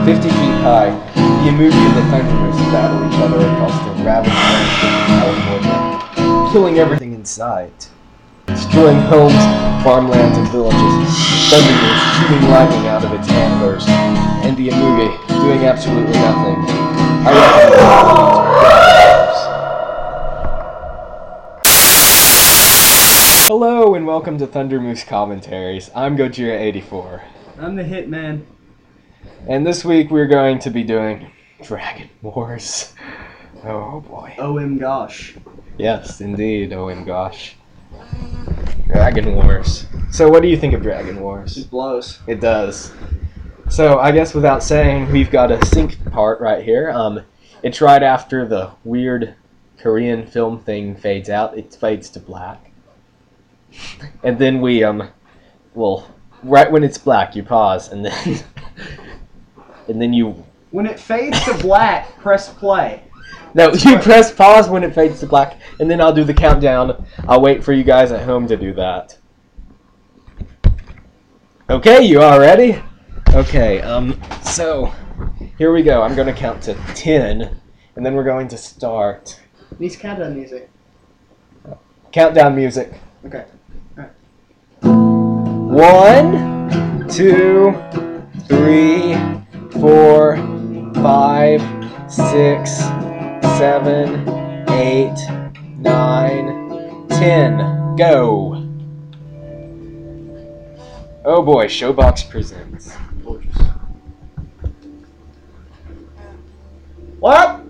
50 feet high, the Imugi and the Thundermoose battle each other across the ravaged landscape of California, killing everything in sight. Destroying homes, farmlands, and villages. Thundermoose shooting lightning out of its antlers, and the Imugi doing absolutely nothing. I recommend Hello and welcome to Thundermoose Commentaries. I'm Gojira84. I'm the Hitman. And this week we're going to be doing Dragon Wars. Oh boy. OM gosh. Yes, indeed, OM gosh. Dragon Wars. So what do you think of Dragon Wars? It blows. It does. So I guess without saying, we've got a sync part right here. It's right after the weird Korean film thing fades out. It fades to black. And then we, well, right when it's black, you pause, and then... and then you... When it fades to black, press play. No, you press pause when it fades to black, and then I'll do the countdown. I'll wait for you guys at home to do that. Okay, you all ready? Okay, so, here we go. I'm going to count to 10, and then we're going to start. Needs countdown music. Countdown music. Okay. 1, 2, 3, 4, 5, 6, 7, 8, 9, 10. Go! Oh boy, Showbox presents. What?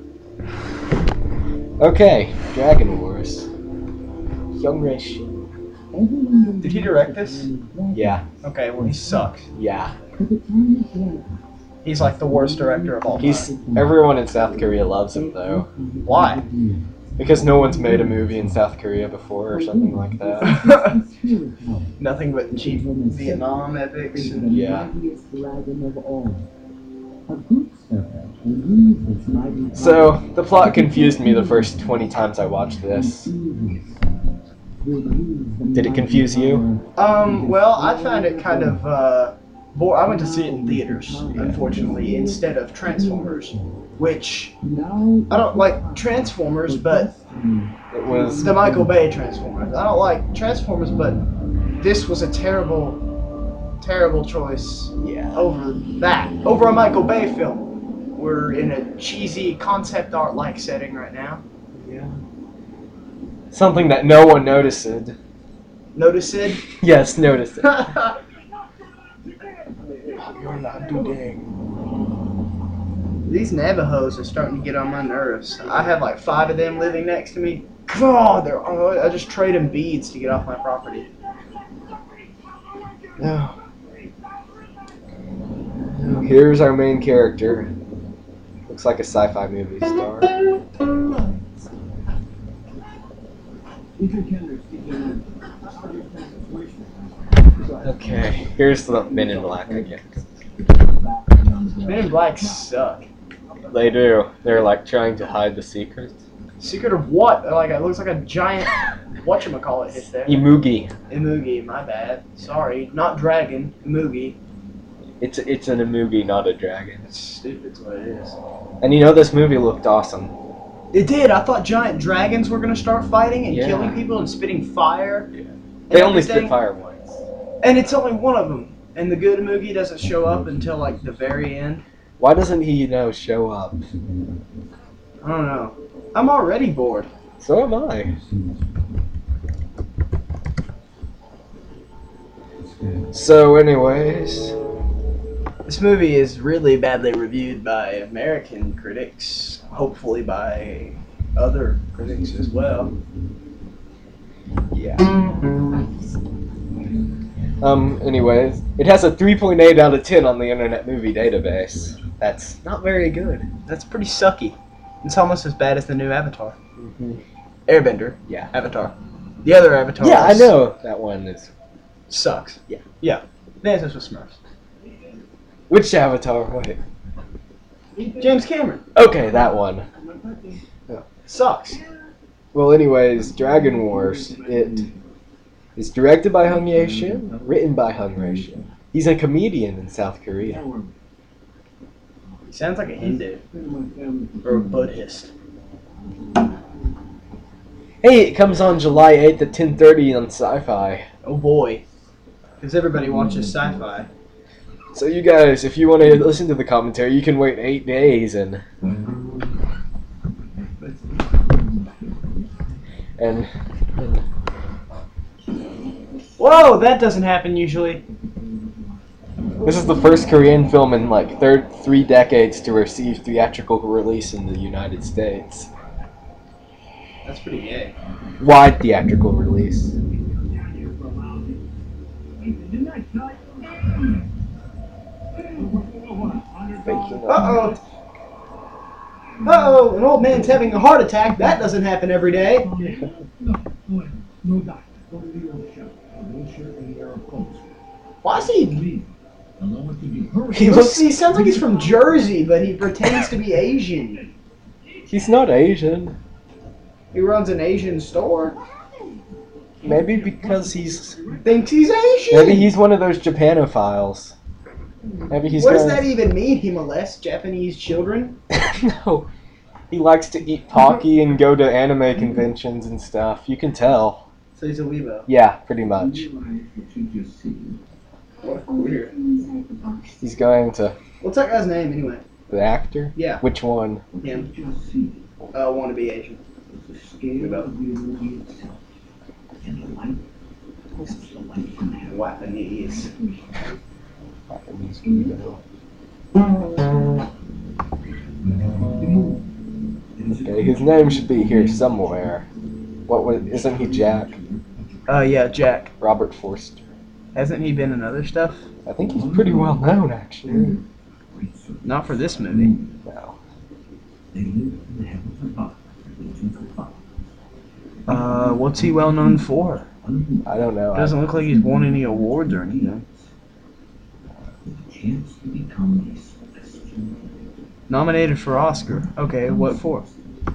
Okay, Dragon Wars. Young Reishi. Did he direct this? Yeah, Okay, well he sucks. yeah. He's like the worst director of all time. Everyone in South Korea loves him though. Why? Because no one's made a movie in South Korea before or something like that. Nothing but cheap Vietnam epics. And Yeah. So, the plot confused me the first 20 times I watched this. Did it confuse you? Well, I found it kind of, I went to see it in theaters, unfortunately, instead of Transformers, which, I don't like Transformers, but It was... the Michael Bay Transformers. I don't like Transformers, but this was a terrible choice Yeah. over a Michael Bay film. We're in a cheesy concept art-like setting right now. Yeah. Something that no one noticed. Notice it? Yes, noticed it. You're not doing. These Navajos are starting to get on my nerves. I have like 5 of them living next to me. God, I just trade them beads to get off my property. Now, here's our main character. Looks like a sci-fi movie star. Okay, here's the Men in Black, I guess. Men in Black suck. They do. They're like trying to hide the secret. Secret of what? Like it looks like a giant whatchamacallit hit there. Imugi. Imugi, my bad. Sorry. Not dragon. Imugi. It's an Imugi, not a dragon. That's stupid, what it is. And you know, this movie looked awesome. It did. I thought giant dragons were gonna start fighting and Yeah. killing people and spitting fire. Yeah. and They only everything. spit fire once. And it's only one of them. And the good Imugi doesn't show up until like the very end. Why doesn't he, show up? I don't know. I'm already bored. So am I. So anyways, This movie is really badly reviewed by American critics. Hopefully by other critics as well. yeah. Anyways, it has a 3.8 out of 10 on the Internet Movie Database. That's not very good. That's pretty sucky. It's almost as bad as the new Avatar. Mm-hmm. Airbender. Yeah. Avatar. The other Avatar. Yeah, I know that one is. Sucks. Yeah. Yeah. Dances with Smurfs. Which Avatar? Wait. James Cameron. Okay, that one. Sucks. Well, anyways, Dragon Wars. It is directed by Hung Ye-shin, written by Hung Ye-shin. He's a comedian in South Korea. He sounds like a Hindu or a Buddhist. Hey, it comes on July 8th at 10:30 on Sci-Fi. Oh boy, because everybody watches sci-fi. So you guys, if you want to listen to the commentary, you can wait 8 days and Whoa, that doesn't happen usually. this is the first Korean film in like 3 decades to receive theatrical release in the United States. That's pretty gay. Wide theatrical release. Uh-oh. Uh-oh, an old man's having a heart attack. That doesn't happen every day. Why is he... He sounds like he's from Jersey, but he pretends to be Asian. He's not Asian. He runs an Asian store. Maybe because he's... Thinks he's Asian. Maybe he's one of those Japanophiles. Maybe he's What does that even mean? He molests Japanese children? No. He likes to eat Pocky and go to anime conventions and stuff. You can tell. So he's a weebo. Yeah, pretty much. What weird. He's going to... What's that guy's name anyway? The actor? Yeah. Which one? Him. Want to be Asian. Japanese. Okay, his name should be here somewhere. What was? Isn't he Jack? Yeah, Jack. Robert Forster. Hasn't he been in other stuff? I think he's pretty well known, actually. Not for this movie. No. What's he well known for? I don't know. Doesn't look like he's won any awards or anything. Nominated for Oscar. Okay, what for?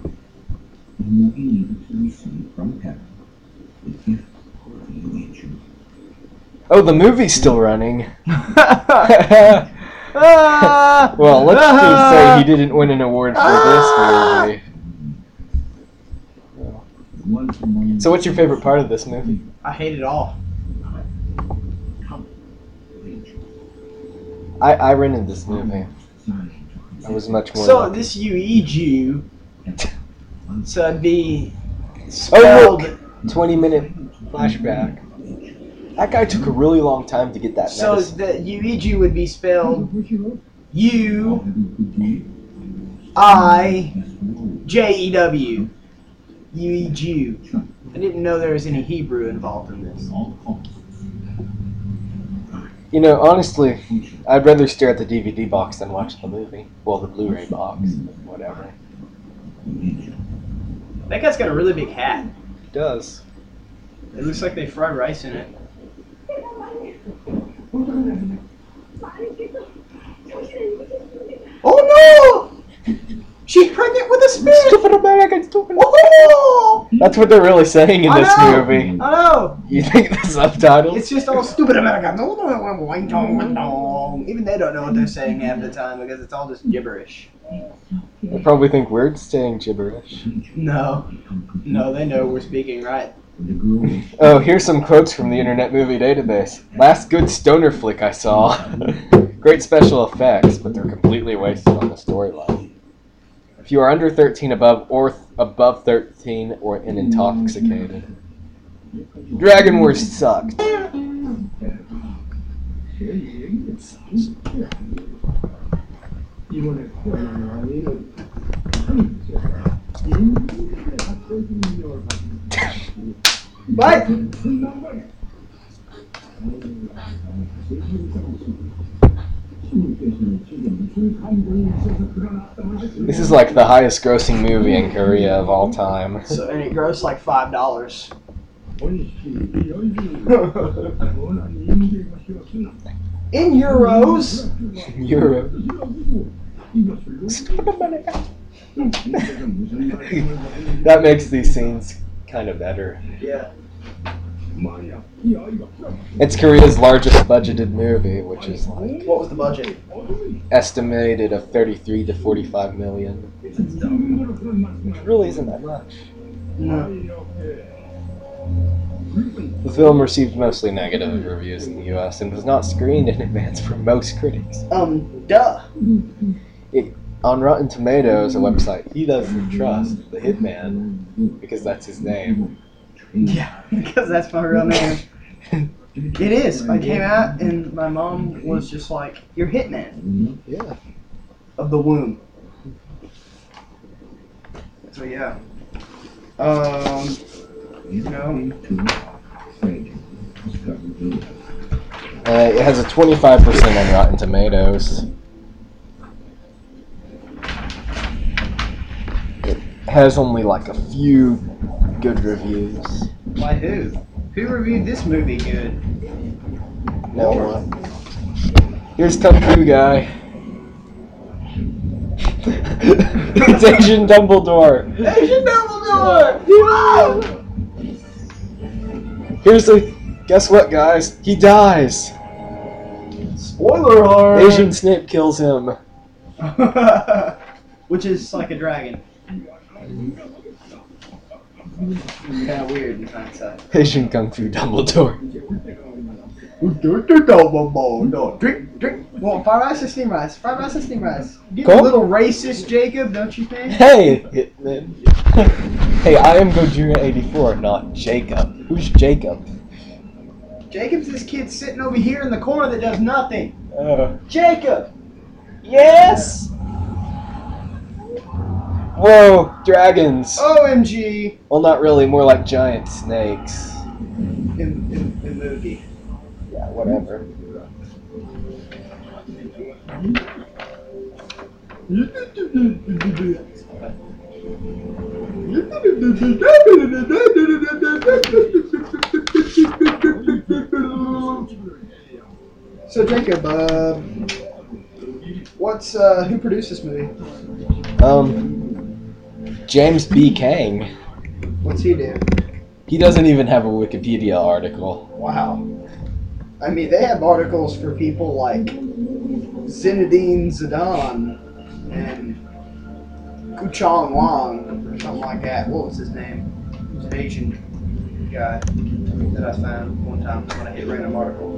Oh, the movie's still running. Ah! Well, let's just say he didn't win an award for this movie. So what's your favorite part of this movie? I hate it all. I rented this movie. I was much more So lucky. this Yuiju, so it'd be Oh, spelled... look! 20-minute flashback. That guy took a really long time to get that So medicine. the Yuiju would be spelled U-I-J-E-W. Yuiju. I didn't know there was any Hebrew involved in this. You know, honestly, I'd rather stare at the DVD box than watch the movie. Well, the Blu-ray box, whatever. That guy's got a really big hat. It does. It looks like they fried rice in it. Oh no! She's pregnant with a spit! Stupid American, stupid. Oh! That's what they're really saying in I this know! movie. I know! You think the subtitles? It's just all stupid American. Even they don't know what they're saying half the time because it's all just gibberish. They probably think we're saying gibberish. No. No, they know we're speaking right. Oh, here's some quotes from the Internet Movie Database. Last good stoner flick I saw. Great special effects, but they're completely wasted on the storyline. If you are under 13 above 13 or intoxicated. Dragon Wars sucked. What? This is like the highest grossing movie in Korea of all time. So, and it grossed like $5. In euros? Euro. That makes these scenes kind of better. Yeah. It's Korea's largest budgeted movie, which is like What was the budget? estimated of 33 to 45 million. Which really isn't that much. No. The film received mostly negative reviews in the US and was not screened in advance for most critics. Duh. On Rotten Tomatoes, a website he doesn't trust, the Hitman, because that's his name. Yeah, because that's my real name. It is. I came out and my mom was just like, "You're Hitman Yeah. of the womb." So yeah. You know. It has a 25% on Rotten Tomatoes. It has only like a few good reviews. By who? Who reviewed this movie good? No one. Here's Kung Fu Guy. It's Asian Dumbledore. Asian Dumbledore! Wow! Here's the. Guess what, guys? He dies. Spoiler alert! Asian Snape kills him. Which is like a dragon. Kind of weird in hindsight. Asian Kung Fu Dumbledore. Drink. Well, fried rice or steamed rice? Fried rice or steamed rice? Get Cool. a little racist, Jacob, don't you think? Hey, Hitman. Hey, I am Gojira84, not Jacob. Who's Jacob? Jacob's this kid sitting over here in the corner that does nothing. Uh, Jacob! yes! Whoa, dragons. OMG! Well, not really, more like giant snakes. In movie. Yeah, whatever. So Jacob, who produced this movie? James B. Kang. What's he do? He doesn't even have a Wikipedia article. Wow. I mean, they have articles for people like Zinedine Zidane and Kuchong Wang or something like that. What was his name? He was an Asian guy that I found one time when I hit random article.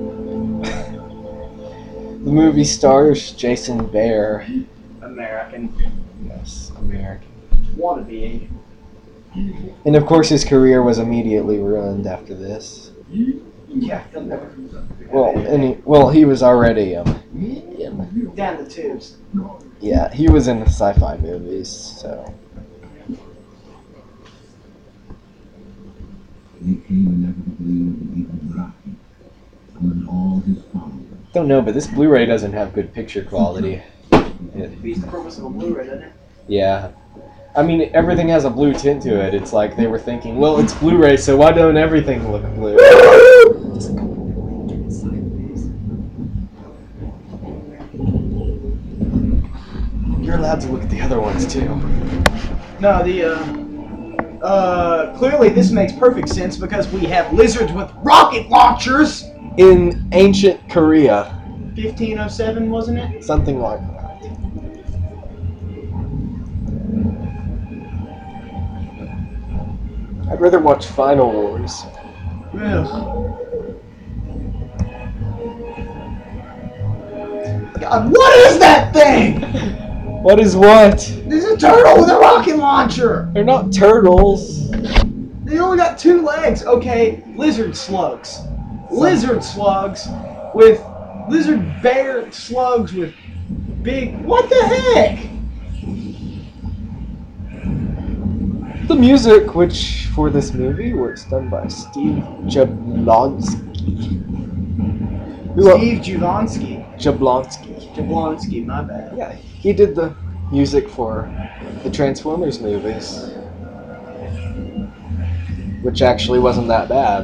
The movie stars Jason Behr. American. Yes, American. Wannabe Asian. And of course his career was immediately ruined after this. Yeah, he'll never. He was already Down the tubes. yeah, he was in sci-fi movies, so don't know, but this Blu-ray doesn't have good picture quality. Beats the purpose of a Blu-ray, doesn't it? Yeah. I mean, everything has a blue tint to it. It's like they were thinking, well, it's Blu-ray, so why don't everything look blue? You're allowed to look at the other ones, too. No, clearly this makes perfect sense because we have lizards with rocket launchers! In ancient Korea. 1507, wasn't it? Something like that. I'd rather watch Final Wars. Ugh. God, what is that thing? What is what? There's a turtle with a rocket launcher! They're not turtles. They only got 2 legs. Okay, lizard slugs. Lizard slugs with lizard bear slugs with big. What the heck? The music, which for this movie was done by Steve Jablonsky. Steve Jablonsky. Jablonsky. Jablonsky, my bad. Yeah, he did the music for the Transformers movies, which actually wasn't that bad.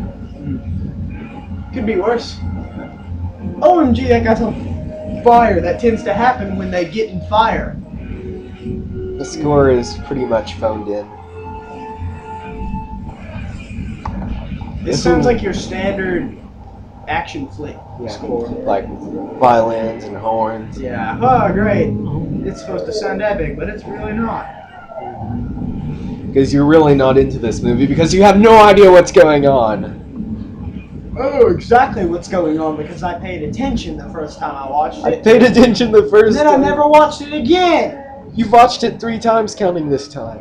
Could be worse. OMG, that guy's on fire. That tends to happen when they get in fire. The score is pretty much phoned in. This sounds like your standard action flick score. Like violins and horns. Yeah. Oh, great. It's supposed to sound epic, but it's really not. Because you're really not into this movie because you have no idea what's going on. Oh, exactly what's going on because I paid attention the first time I watched it. I paid attention the first Then time. I never watched it again. You've watched it 3 times counting this time.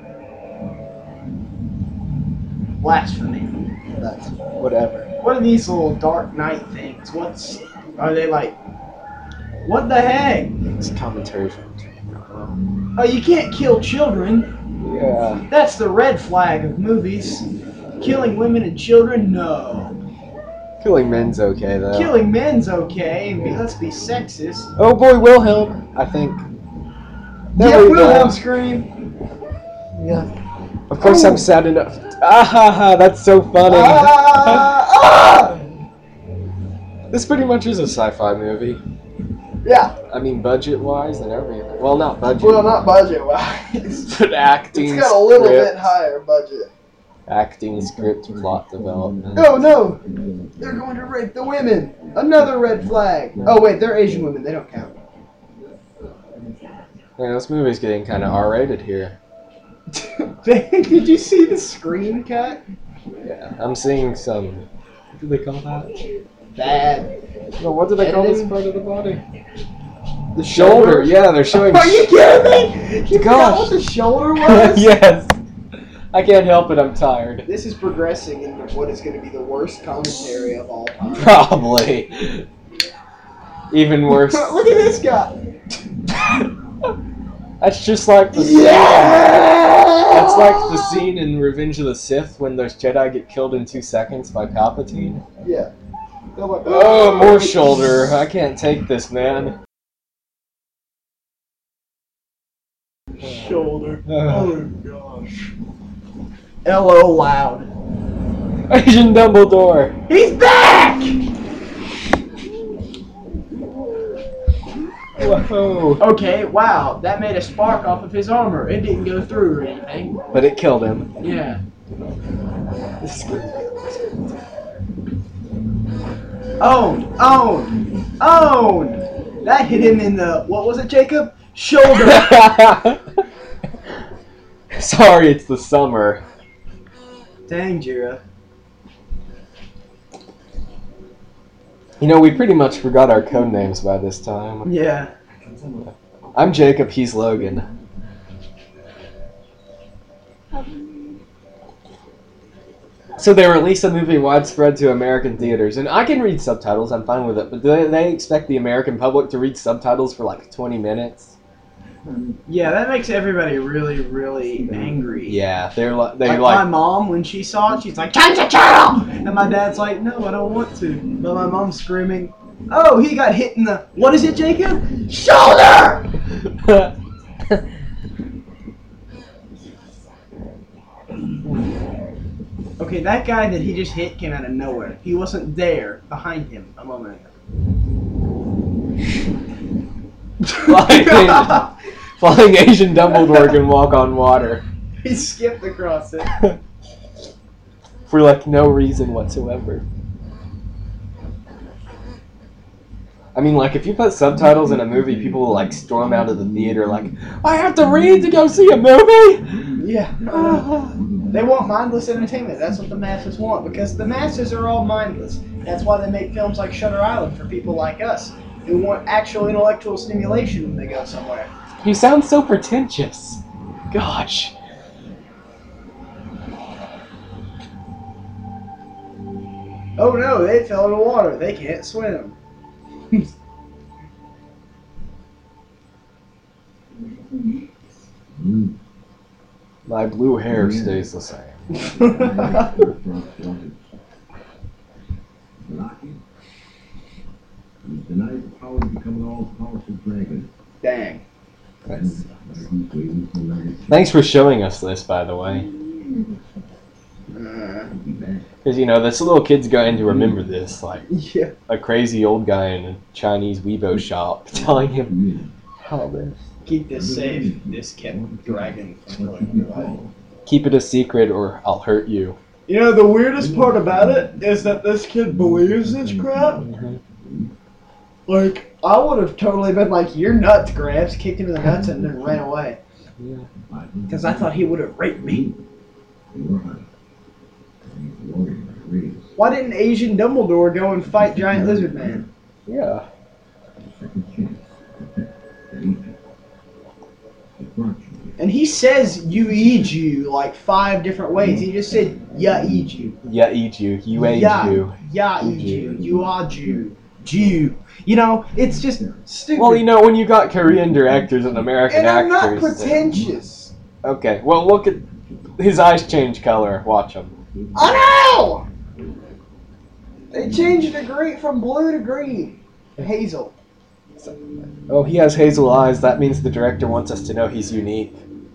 Blasphemy. That's whatever. What are these little Dark Knight things? Are they like? What the heck? It's commentary from. Oh, you can't kill children. Yeah. That's the red flag of movies. Killing women and children, no. Killing men's okay though. Killing men's okay. Let's be sexist. Oh boy, Wilhelm, I think. There Yeah, we go. Wilhelm scream. Yeah. Of course, I'm sad enough. Ah ha ha! That's so funny. This pretty much is a sci-fi movie. Yeah. I mean, budget-wise and everything. Well, not budget. Well, not budget-wise. But acting. It's got a little script, bit higher budget. Acting, script, plot development. Oh no! They're going to rape the women. Another red flag. Oh wait, they're Asian women. They don't count. Yeah, this movie's getting kind of R-rated here. Did you see the screen cut? Yeah, I'm seeing some. What do they call that? Bad. No, what do they call this Editing? part of the body? The Shoulder. Yeah, they're showing. Are you kidding me? You forgot Gosh. what the shoulder was? Yes. I can't help it. I'm tired. This is progressing into what is going to be the worst commentary of all time. Probably. Even worse. Look at this guy. That's just like the scene. Yeah! That's like the scene in Revenge of the Sith when those Jedi get killed in 2 seconds by Palpatine. Yeah. They're like, Oh, more shoulder. I can't take this, man. Shoulder. Uh, Oh gosh. L.O. loud. Asian Dumbledore. He's back! Whoa. Okay, wow. That made a spark off of his armor. It didn't go through or anything. But it killed him. Yeah. Own! Own! Own! That hit him in the, what was it, Jacob? Shoulder! Sorry, it's the summer. Dang, Jira. You know, we pretty much forgot our code names by this time. Yeah. I'm Jacob, he's Logan. So they released a movie widespread to American theaters, and I can read subtitles, I'm fine with it, but do they expect the American public to read subtitles for like 20 minutes? Yeah, that makes everybody really, really angry. Yeah, they're Like like my mom, when she saw it, she's like, change the channel! And my dad's like, no, I don't want to. But my mom's screaming, oh, he got hit in the, what is it, Jacob? Shoulder! Okay, that guy that he just hit came out of nowhere. He wasn't there behind him a moment ago. Flying Asian Dumbledore can walk on water. He skipped across it. For like no reason whatsoever. I mean, like, if you put subtitles in a movie, people will like storm out of the theater like, I have to read to go see a movie? Yeah. They want mindless entertainment. That's what the masses want, because the masses are all mindless. That's why they make films like Shutter Island for people like us, who want actual intellectual stimulation when they go somewhere. You sound so pretentious. Gosh. Oh no, they fell in the water. They can't swim. My blue hair stays the same. Tonight, the power of becoming all-powerful dragon. Dang. Thanks for showing us this, by the way. Because, you know, this little kid's going to remember this, like Yeah. a crazy old guy in a Chinese Weibo shop telling him all this. Keep this safe. This kept dragon from going away. Keep it a secret or I'll hurt you. You know, the weirdest part about it is that this kid believes this crap. Like, I would have totally been like, "You're nuts, Gramps," kicked him in the nuts and then ran away. Because I thought he would have raped me. Why didn't Asian Dumbledore go and fight Giant Lizard Man? Yeah. And he says "you eat you" like 5 different ways. He just said "ya eat you." Yeah, eat you. You ate you. Ya eat you. You are Jew. Jew. You know, it's just stupid. Well, you know, when you got Korean directors and American and I'm actors. not pretentious. Okay, well, look at his eyes change color. Watch him. I know! They changed the green from blue to green. Hazel. Oh, he has hazel eyes. That means the director wants us to know he's unique.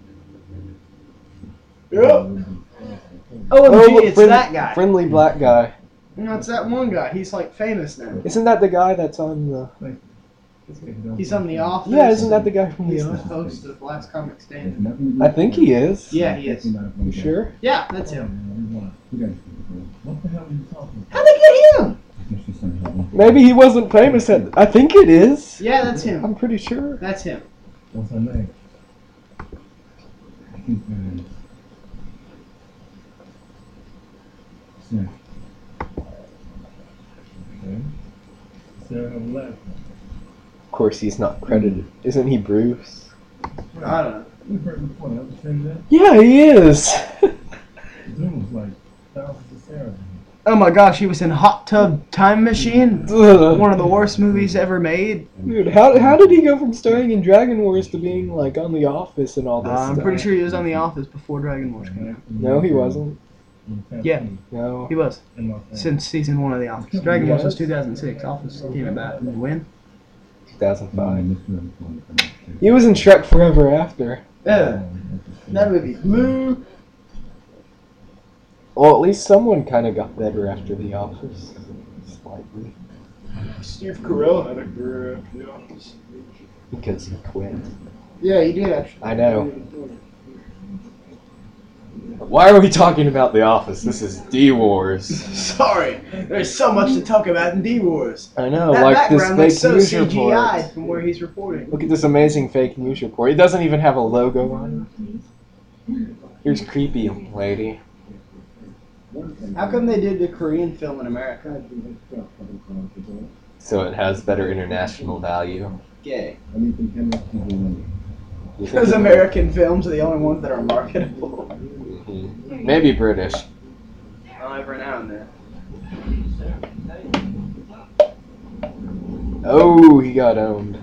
Yep. OMG, look, it's that guy. Friendly black guy. No, it's that one guy. He's like famous now. Isn't that the guy that's on the... He's on The Office. Yeah, isn't that the guy from He's The the Office? host of Last Comic Stand. I think he is. Yeah, he is. You sure? Yeah, that's him. What the hell are you talking How'd they get him? about? Maybe he wasn't famous at... I think it is. Yeah, that's him. I'm pretty sure. That's him. What's her name? Sarah. Okay. Sarah left. Of course, he's not credited. Isn't he Bruce? I don't know. We've heard before. Ever seen that? Yeah, he is. Zoom was like thousands of Sarahs. Oh my gosh, he was in Hot Tub Time Machine. One of the worst movies ever made. Dude, how did he go from starring in Dragon Wars to being like on The Office and all this I'm stuff? pretty sure he was on The Office before Dragon Wars came out. No, he wasn't. Yeah. No. He was. Since season 1 of The Office. Dragon Wars was 2006. Office came about when? 2005. He was in Shrek Forever After. Yeah. That movie blew. Well, at least someone kind of got better after The Office. Slightly. Steve Carell had a career after The Office. Because he quit. Yeah, he did actually. I know. Why are we talking about The Office? This is D-Wars. Sorry, there's so much to talk about in D-Wars. I know, That like this background looks fake so news CGI'd report. from where he's reporting. Look at this amazing fake news report. It doesn't even have a logo on it. Here's creepy lady. How come they did the Korean film in America? So it has better international value. Gay. You think Because it- American films are the only ones that are marketable. Mhm. Maybe British. Every now and then. Oh, he got owned.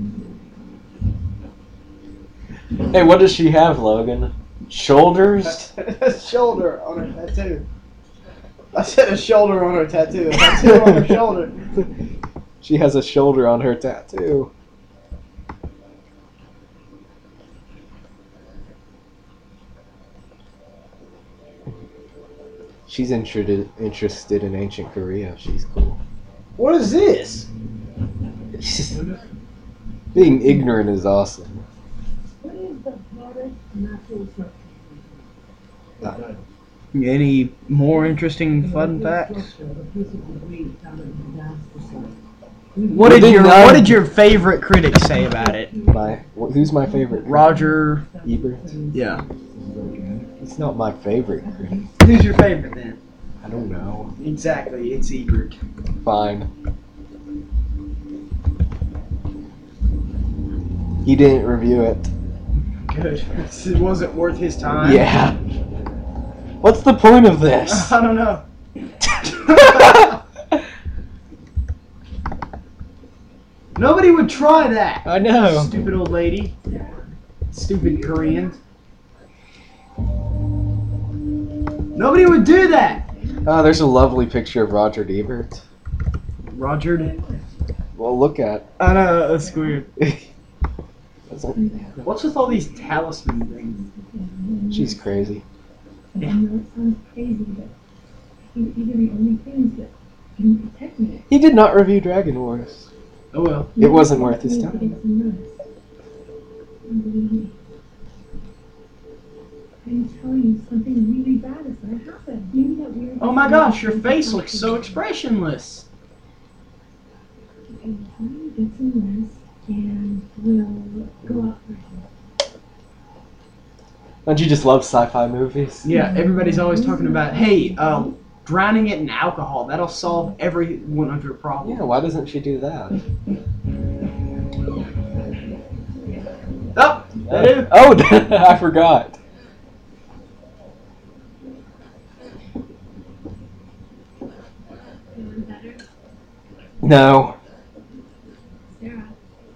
Hey, what does she have, Logan? Shoulders? A shoulder on her tattoo. I said a shoulder on her tattoo. A tattoo on her shoulder. She has a shoulder on her tattoo. She's interested in ancient Korea. She's cool. What is this? Being ignorant is awesome. What is the hardest natural structure? Any more interesting fun facts? What Well, did your favorite critic say about it? Who's my favorite? Roger. Ebert. Yeah. It's not my favorite critic. Who's your favorite then? I don't know. Exactly, it's Ebert. Fine. He didn't review it. Good. It wasn't worth his time. Yeah. What's the point of this? I don't know. Nobody would try that. I know. Stupid old lady. Stupid Koreans. Nobody would do that. Oh, there's a lovely picture of Roger Ebert. Roger. Well, look at. I know, that's weird. Doesn't- What's with all these talisman things? She's crazy. I know it sounds crazy, but these are the only things that can protect me. He did not review Dragon Wars. Oh well. It wasn't worth his I need to time. get some rest. And believe me, I'm telling you, something really bad is going to happen. Maybe that Oh my gosh, your face looks so expressionless. Okay, let me get some rest and we'll go out for a Don't you just love sci-fi movies? Yeah, everybody's always talking about, hey, drowning it in alcohol, that'll solve every one of your problems. Yeah, why doesn't she do that? Oh, that is. Oh, I forgot. Feeling better? No. Sarah.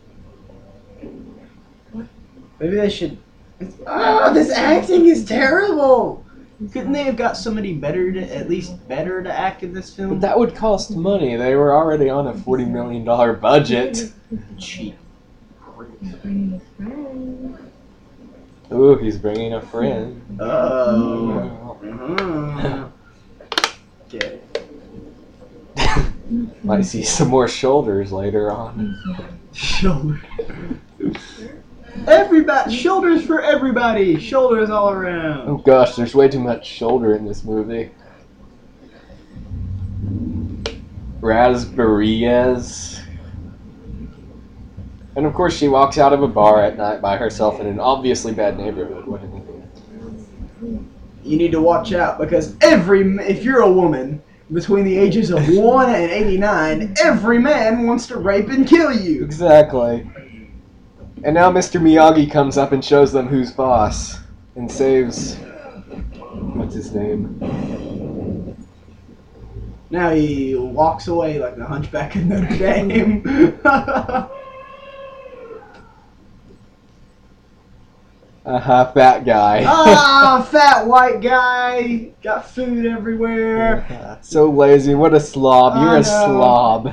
Maybe they should. Oh, this acting is terrible. Couldn't they have got somebody better to, at least better to act in this But film? that would cost money. They were already on a $40 million budget. Cheap. He's bringing his friend. Ooh, he's bringing a friend. Oh. Well, Okay. might see some more shoulders later on. Shoulder. Everybody, shoulders for everybody. Shoulders all around. Oh gosh, there's way too much shoulder in this movie. Raspberries. And of course she walks out of a bar at night by herself in an obviously bad neighborhood. What an idiot. You need to watch out because if you're a woman between the ages of 1 and 89, every man wants to rape and kill you. Exactly. And now Mr. Miyagi comes up and shows them who's boss. And saves... What's his name? Now he walks away like the Hunchback of Notre Dame. Fat guy. Ah, fat white guy. Got food everywhere. Yeah, so lazy. What a slob. You're I a know. slob.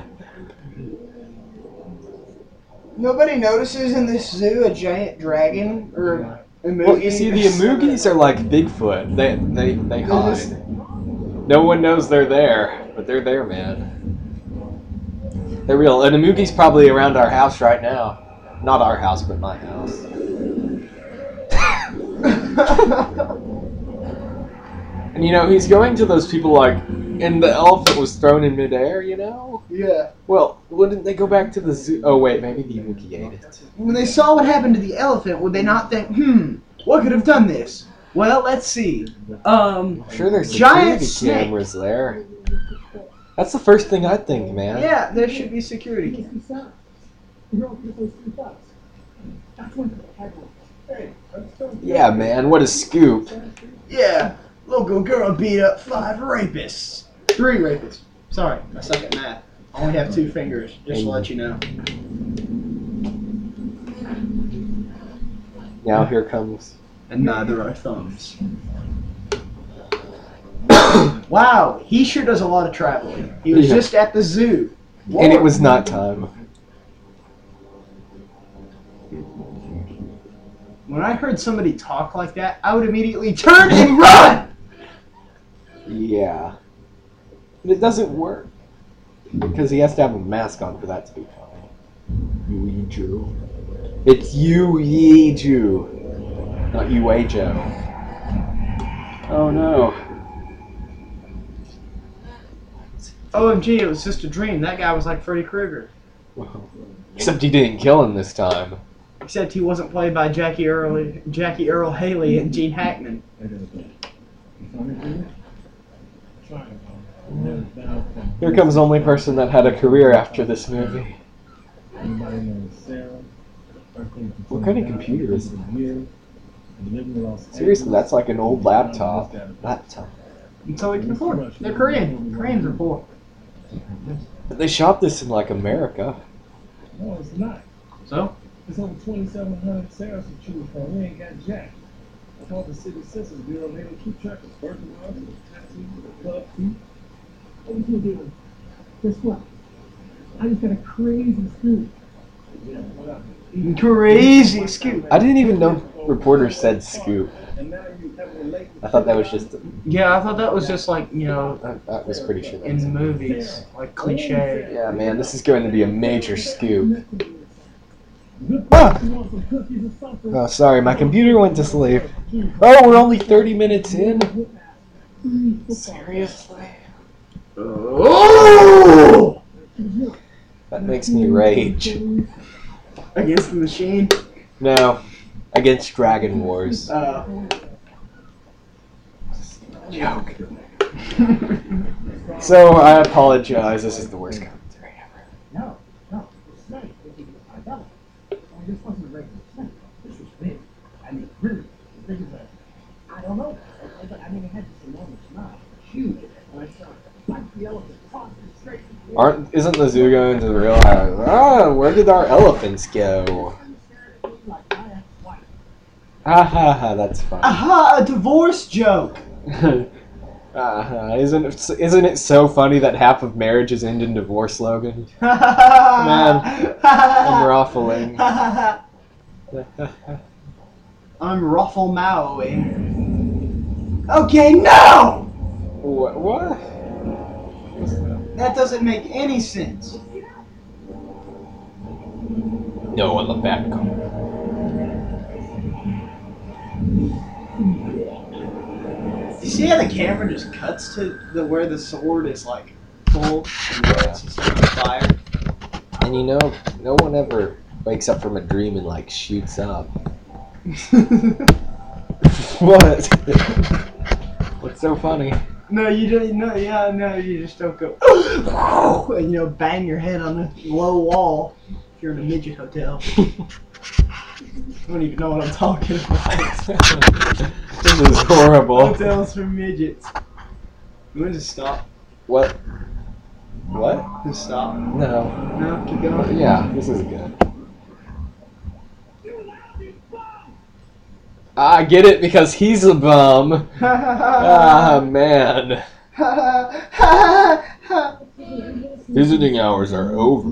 Nobody notices in this zoo a giant dragon or a Moogie. Well, you see, the Amugis are like Bigfoot. They hide. No one knows they're there, but they're there, man. They're real. An Amugi's probably around our house right now. Not our house, but my house. And you know, he's going to those people like, and the elephant was thrown in midair, you know? Yeah. Well, wouldn't they go back to the zoo? Oh, wait, maybe the Amugi ate it. When they saw what happened to the elephant, would they not think, what could have done this? Well, let's see. I'm sure there's Giant security snake. cameras there. That's the first thing I'd think, man. Yeah, there should be security cameras. Yeah, man, what a scoop. Yeah, local girl beat up 5 rapists. 3 rapists. Sorry, I suck at math. I only have 2 fingers, just to let you know. Now here comes... And neither are thumbs. Wow, he sure does a lot of traveling. He was Yeah. just at the zoo. And it was not time. When I heard somebody talk like that, I would immediately turn and run! Yeah. But it doesn't work. Because he has to have a mask on for that to be fine. Yuiju. It's Yuiju. Not Uejo. Oh no. OMG, it was just a dream. That guy was like Freddy Krueger. Except he didn't kill him this time. Except he wasn't played by Jackie Earl Haley and Gene Hackman. Here comes the only person that had a career after this movie. What kind of computer is it? Seriously, that's like an old laptop. That's all we can afford. They're Korean. Koreans are poor. But they shot this in like America. No, it's not. So? It's over 2,700 sales to choose from. We ain't got jack. I called the city census bureau and they don't keep track of birth amounts, the taxes, the club fee. What would you do? Guess what? I just got a crazy scoop. Yeah, what up? Crazy scoop. I didn't even know reporters said scoop. And now you have a late. I thought that was just... Yeah, I thought that was just like, you know, That was pretty sure. in the movies. Like cliche. Yeah, man, this is going to be a major scoop. Good Ah! you want some cookies or something? Oh, sorry, my computer went to sleep. Oh, we're only 30 minutes in. Seriously? Oh! That makes me rage. Against the machine. No, against Dragon Wars. Joke. So I apologize. This is the worst commentary ever. No, snake. I don't. This wasn't a regular snake. This was big. I mean, really as big as a. I don't know. I mean, it had this enormous mouth, huge. And I saw like the elephant tossed it straight. Isn't the zoo going to realize? Where did our elephants go? Ha ha ha! That's fun. Aha! A divorce joke. Isn't it so funny that half of marriages end in divorce, Logan? Man, I'm ruffling. I'm Ruffle Maui. Okay, no! What? That doesn't make any sense. No, on the back cover. You see how the camera just cuts to where the sword is like full and where it's just on fire? And you know, no one ever wakes up from a dream and like shoots up. What? What's so funny? No, you don't. No, yeah, no, you just don't go and bang your head on the low wall if you're in a midget hotel. I don't even know what I'm talking about. This is horrible. Hotels for midgets. You want to just stop? What? What? Just stop. No. No, keep going. Yeah, this is good. I get it because he's a bum. Ah, man. Visiting hours are over.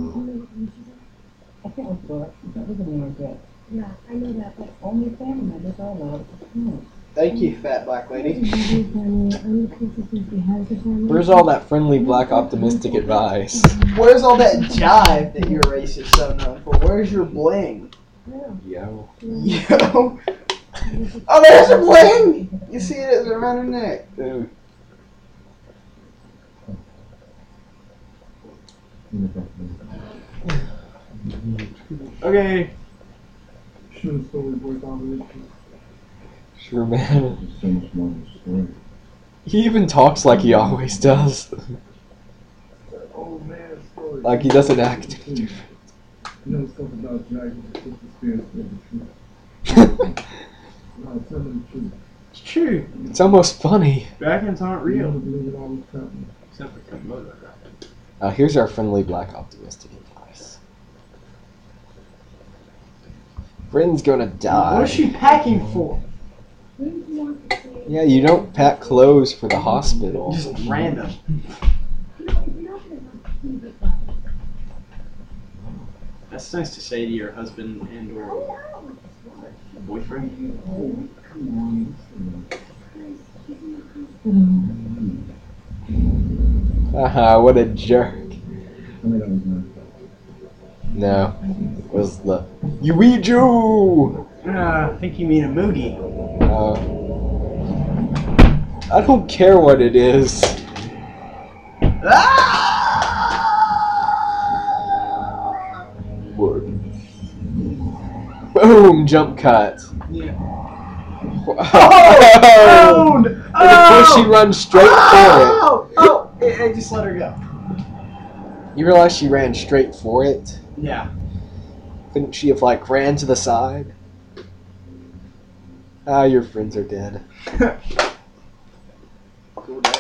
Yeah, I know that, but only family members are allowed to come. Thank you, fat black lady. Where's all that friendly black optimistic advice? Where's all that jive that your race is so known for? Where's your bling? Yo. Yo. Oh, there's a bling! You see it? It's around her neck. Dude. Okay. Sure, man. He even talks like he always does. Like he doesn't act different. You know stuff about dragons and experience with the truth. No, tell me the truth. It's true. It's almost funny. Dragons aren't You don't real. believe in all this crap. Except for Komodo dragon. Here's our friendly black optimistic advice. Friend's gonna die. What is she packing for? Yeah, you don't pack clothes for the hospital. Just random. That's nice to say to your husband and or boyfriend. Haha, what a jerk. I mean, that was nice. No, it was the Yuiju! I think you mean a Moogie. I don't care what it is. Ah! Boom! Jump cut. Yeah. Oh! Owned! And of course she runs straight for Oh! I just let her go. it. You realize she ran straight for it? Yeah. Couldn't she have ran to the side? Ah, your friends are dead. Cool day.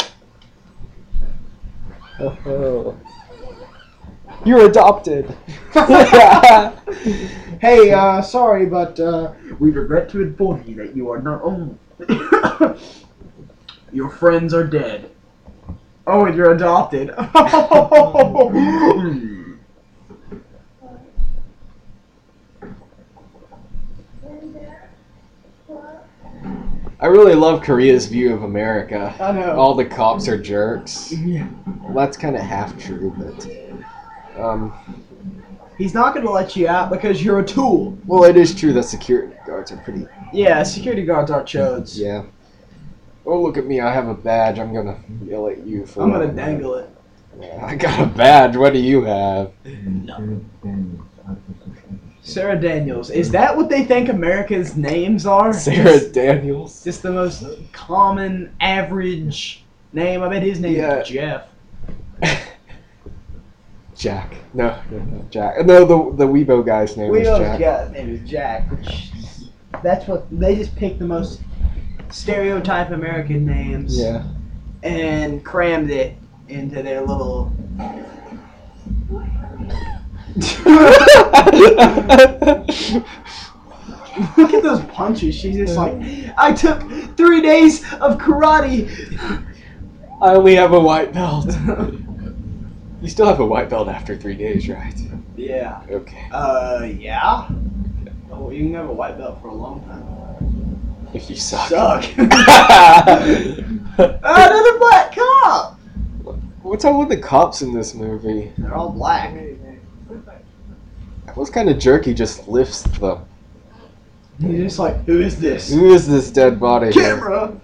Oh. You're adopted. Hey, sorry, but we regret to inform you that you are not only your friends are dead. Oh, and you're adopted. I really love Korea's view of America. I know. All the cops are jerks. Yeah. Well, that's kind of half true, but He's not going to let you out because you're a tool. well, it is true that security guards are pretty. Yeah, security guards are chodes. Yeah. Oh, look at me, I have a badge. I'm gonna yell at you for I'm gonna dangle it. I got a badge. What do you have? Sarah Daniels. Is that what they think America's names are? Sarah Daniels. Just the most common, average name. I bet his name Yeah. is Jeff. Jack. No, Jack. No, the Weibo guy's name was Weebo's Jack. guy's name is Jack. Which, that's what they just picked the most stereotype American names Yeah. and crammed it into their little. Look at those punches. She's just like, I took 3 days of karate. I only have a white belt. You still have a white belt after 3 days, right? Yeah. Okay. Yeah. Oh, you can have a white belt for a long time. If you suck. Another black cop. What's up with the cops in this movie? They're all black. That was kind of jerky. Just lifts the. He's just like, who is this? Who is this dead body? here? Camera.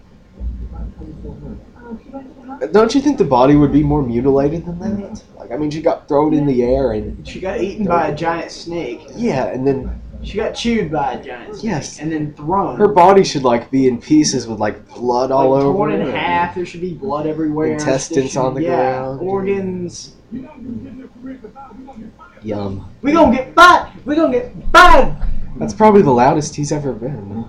Don't you think the body would be more mutilated than that? Like, I mean, she got thrown in the air and She got eaten by a giant snake. yeah, and then She got chewed by a giant snake. Yes. And then thrown. her body should like be in pieces with like blood all like, over. torn in it. half. There should be blood everywhere. Intestines on the ground. Organs. Yum. We gonna get fired. We gonna get fired. That's probably the loudest he's ever been.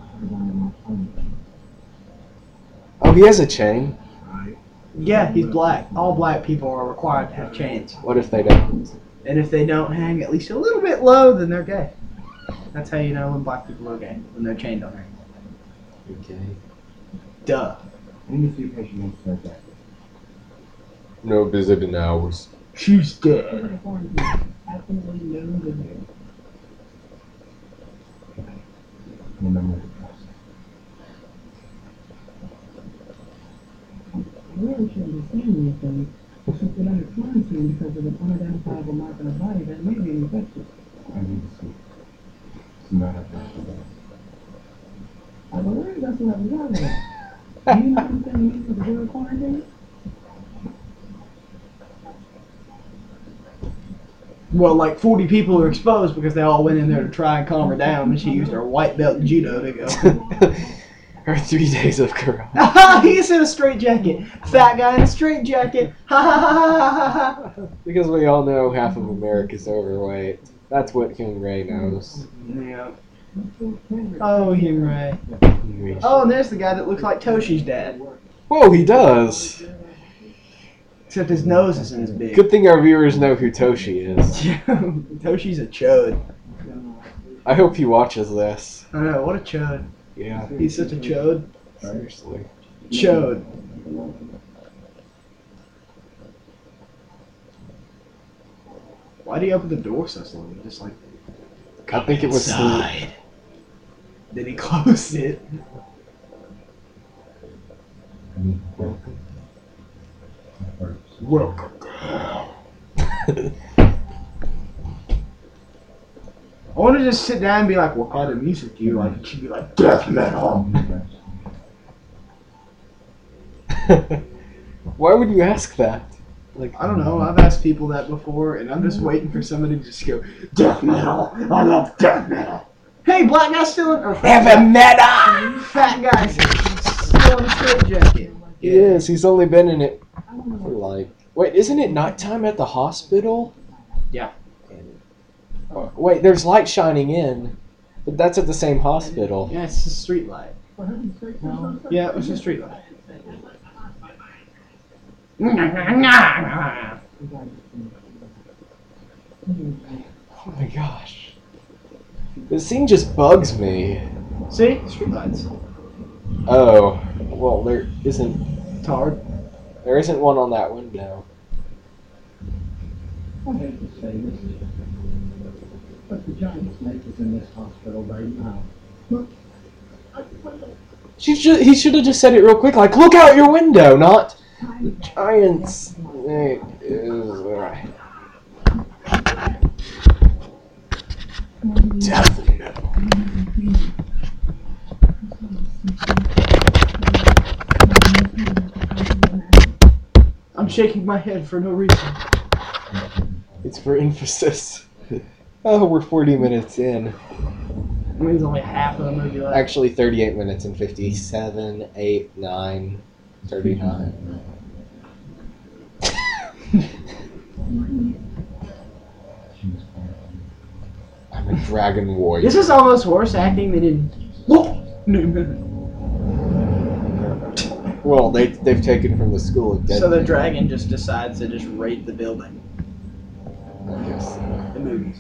Oh, he has a chain. Yeah, he's black. All black people are required to have chains. What if they don't? And if they don't hang at least a little bit low, then they're gay. That's how you know when black people are gay, when their chain don't hang. Okay. Duh. No visiting hours. She's dead. I really shouldn't be saying anything. It's just that under quarantine because of an unidentifiable mark on the body that may be infectious. I need to see. It's not a possible. I believe that's what I'm talking about. Do you know anything you need for the real quarantine? Well, like 40 people are exposed because they all went in there to try and calm her down, and she used her white belt judo to go. Her 3 days of karate. He's in a straight jacket. Fat guy in a straight jacket. Ha ha ha ha ha ha. Because we all know half of America's overweight. That's what Hyun Ray knows. Yeah. Oh, him right. Oh, and there's the guy that looks like Toshi's dad. Whoa, he does. Except his nose isn't as big. Good thing our viewers know who Toshi is. Toshi's a chode. I hope he watches this. I know, what a chode. Yeah, He's such a chode. seriously. Chode. Why'd he open the door so slowly? Just like, I think it was the, inside. Then he closed it. Welcome. I want to just sit down and be like, what kind of music do you like? And she'd be like, death metal. Why would you ask that? Like, I don't know. I've asked people that before, and I'm just waiting for somebody to just go, death metal. I love death metal. Hey, black guy still in, or heavy metal. fat guy still in a straight jacket. He is. He's only been in it for like. Wait, isn't it nighttime at the hospital? Yeah. Oh, wait, there's light shining in, but that's at the same hospital. Yeah, it's a street light. Yeah, it was a street light. Oh my gosh. This scene just bugs me. See? Street lights. Oh, well, there isn't It's hard. one on that window. I hate to say this, but the giant snake is in this hospital right now. He should have just said it real quick, like, look out your window, not the giant snake is right. Definitely. shaking my head for no reason. It's for emphasis. Oh, we're 40 minutes in. I mean, it's only half of the movie left. Actually, 38 minutes and 57, 8, 9, 39. I'm a dragon warrior. This is almost worse acting than in. Well, they've taken from the School of Dead. So the dragon just decides to just raid the building. I guess. The movies.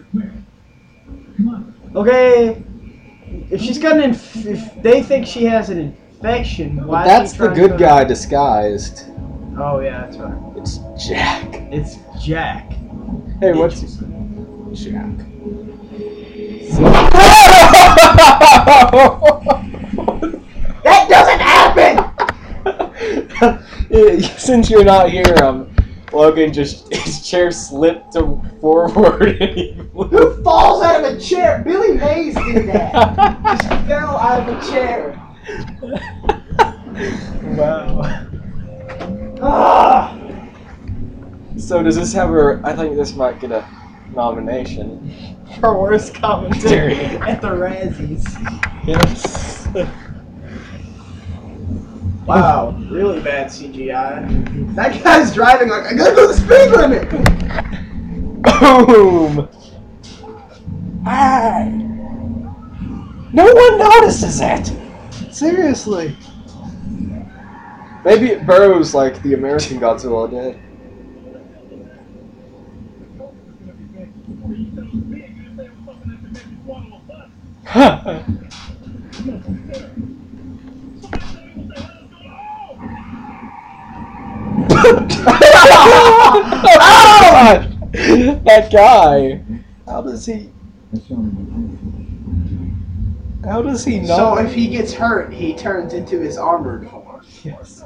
Okay, if she's got an if they think she has an infection, why? That's is she the trying good to- guy disguised. Oh yeah, that's right. It's Jack. It's Jack. Hey, what's Jack? That doesn't happen. Since you're not here, Logan his chair slipped forward and he Who falls out of a chair? Billy Mays did that. Just fell out of a chair. Wow. Ah. So does this have her? I think this might get a nomination. For worst commentary at the Razzies. Yes. Wow, really bad CGI. That guy's driving like, I gotta go the speed limit! Boom! Ah. No one notices it! Seriously. Maybe it burrows like the American Godzilla did. Oh! That guy. How does he not? So if he gets hurt, he turns into his armored form. Yes.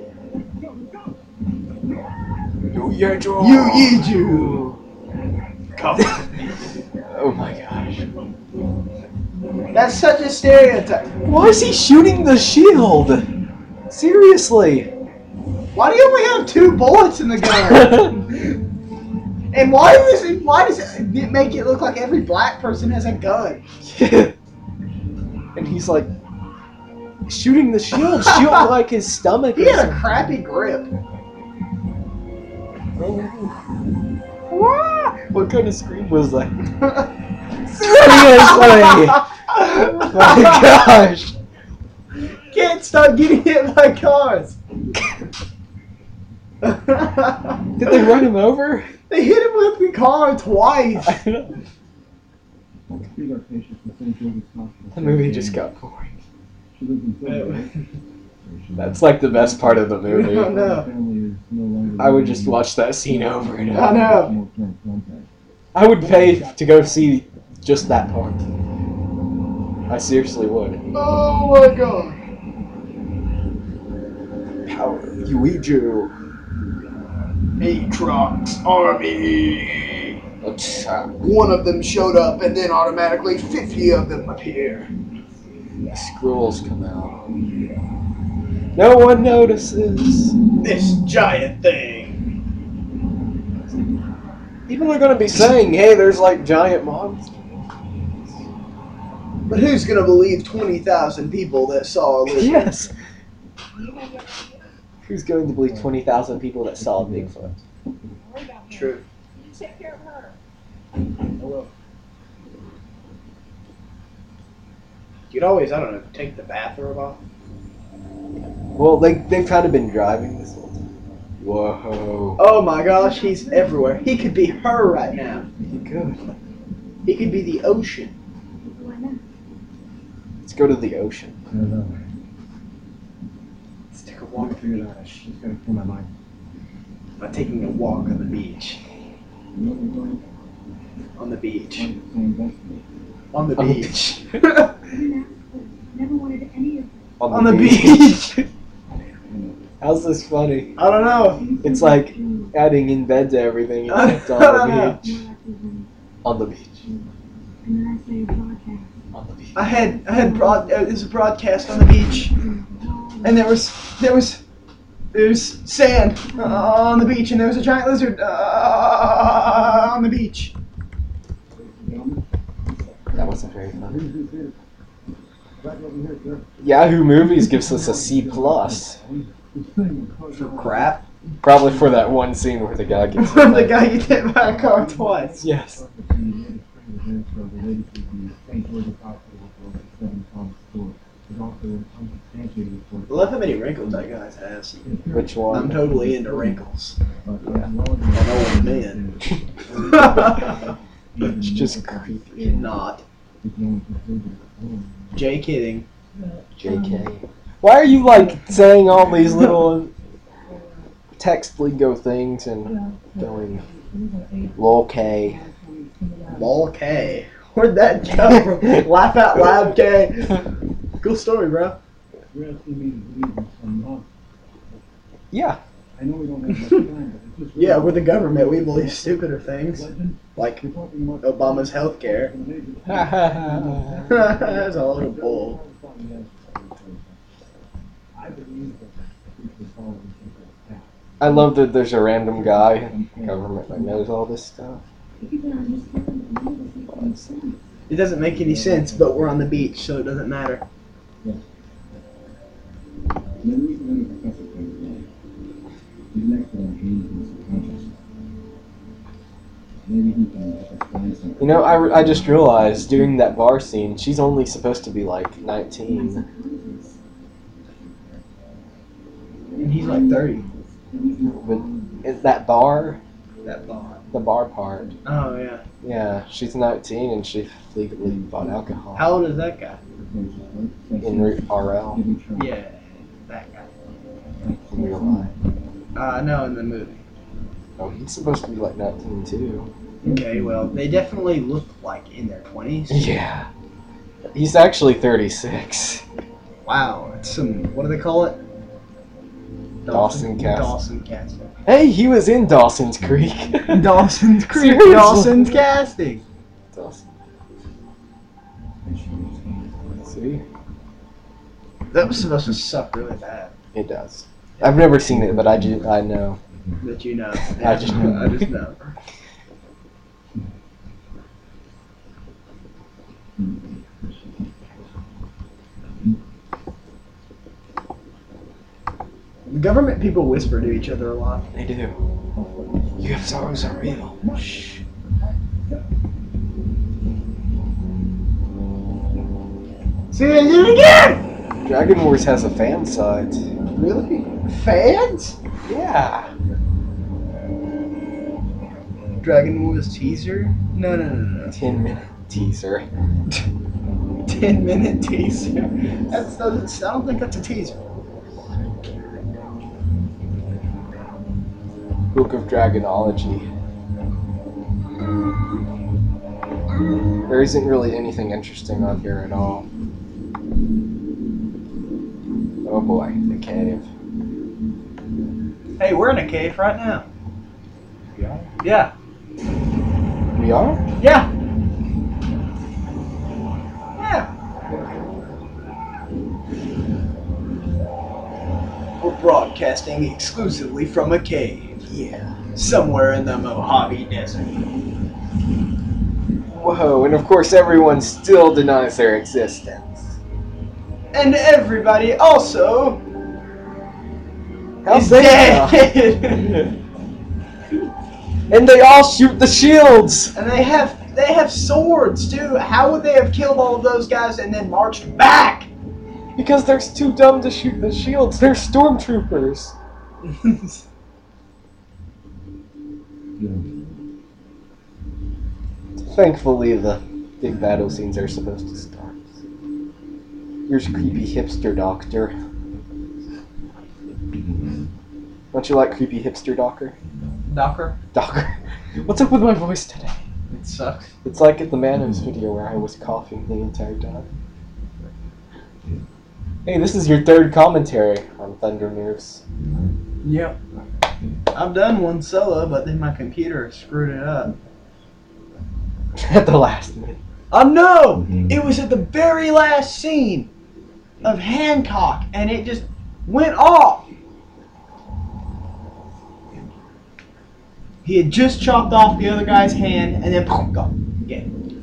Yu Yu-Yi-Ju! Come on. Oh my gosh. That's such a stereotype. Why is he shooting the shield? Seriously. Why do you only have 2 bullets in the gun? And why does it make it look like every black person has a gun? And he's like shooting the shield, shoot like his stomach. He or had a crappy grip. What kind of scream was that? Seriously! My gosh! Can't stop getting hit by cars. Did they run him over? They hit him with the car twice. I don't know. Treat our patients in St. George's Hospital. The movie just got boring. She lives in Philadelphia. That's like the best part of the I movie. know. Family is no longer I would just watch that scene over and I over. know. more current contact. I would pay to go see just that part. I seriously would. Oh my god. Power Yuiju. Aatrox Army. Attack. One of them showed up, and then automatically 50 of them appear. Scrolls come out. No one notices. This giant thing. People are gonna be saying, "Hey, there's like giant monsters." But who's gonna believe 20,000 people that saw a lizard? Yes. Who's going to believe 20,000 people that saw Bigfoot? True. You'd always, I don't know, take the bathrobe off. Well, they've kind of been driving this whole time. Whoa. Oh my gosh, he's everywhere. He could be her right now. You good. He could be the ocean. Why not? Let's go to the ocean. I don't know. Let's take a Walk walk. figure it out. I just gotta clear my mind. By taking a walk on the beach. You know what we're doing? On the beach. Find the same destiny. On the On the beach. I didn't ask for it. Never wanted any of it. On the beach. How's this funny? I don't know. It's like adding in bed to everything except on the beach. More likely than, On the beach. and then I say broadcast. On the beach. I had there's a broadcast on the beach, and there was There's sand on the beach, and there's a giant lizard on the beach. That wasn't very fun. Yahoo Movies gives us a C+. For crap. Probably for that one scene where the guy gets From the guy you hit by a car twice. Yes. I love how many wrinkles that guy has. Which one? I'm totally into wrinkles. Yeah. And old men. It's just creepy. Not. Jay kidding. JK. Why are you like saying all these little text lingo things and going lol K? Lol K. Where'd that come from? Laugh out loud K. Cool story, bro. Yeah. I know we don't have much time, but it's just Yeah, we're the government. We believe stupider things. Like we're talking about Obama's health care. That's a load of bull. I believe that the following people I love that there's a random guy in government that knows all this stuff. If you can understand it, none of this makes any sense. It doesn't make any sense, but we're on the beach, so it doesn't matter. The reason that the professor comes along is next to our hands and subconscious. Maybe he can help us find something. You know, I just realized during that bar scene, she's only supposed to be like 19. And he's like 30. But is that bar? That bar. The bar part. Oh, yeah. Yeah, she's 19 and she legally bought alcohol. How old is that guy? In RL. Yeah, that guy. In real life. No, in the movie. Oh, he's supposed to be like 19 too. Okay, well, they definitely look like in their 20s. Yeah. He's actually 36. Wow, it's some, what do they call it? Dawson Castle. Dawson Casting. Hey, he was in Dawson's Creek. Dawson's Creek. Seriously? Dawson's Casting. Dawson. See? That was supposed to suck really bad. It does. I've never seen it, but I know. That you know. I just know. I just know. The government people whisper to each other a lot. They do. UFOs are real. Shh. See, they did it again! Dragon Wars has a fan site. Really? Fans? Yeah. Dragon Wars teaser? No. 10-minute teaser. 10-minute teaser. I don't think that's a teaser. Book of Dragonology. There isn't really anything interesting on here at all. Oh boy, the cave. Hey, we're in a cave right now. Yeah. Yeah. We are? Yeah. Yeah. We're broadcasting exclusively from a cave. Yeah. Somewhere in the Mojave Desert. Whoa, and of course everyone still denies their existence. And everybody also How is they dead. And they all shoot the shields! And they have swords too. How would they have killed all of those guys and then marched back? Because they're too dumb to shoot the shields. They're stormtroopers. Thankfully, the big battle scenes are supposed to start. Here's creepy hipster doctor. Don't you like creepy hipster docker? Docker? Docker. What's up with my voice today? It sucks. It's like at the Manos video where I was coughing the entire time. Hey, this is your third commentary on Thunder News. Yep. I've done one solo, but then my computer screwed it up. At the last minute. Oh no! It was at the very last scene of Hancock, and it just went off. He had just chopped off the other guy's hand and then gone. Yeah.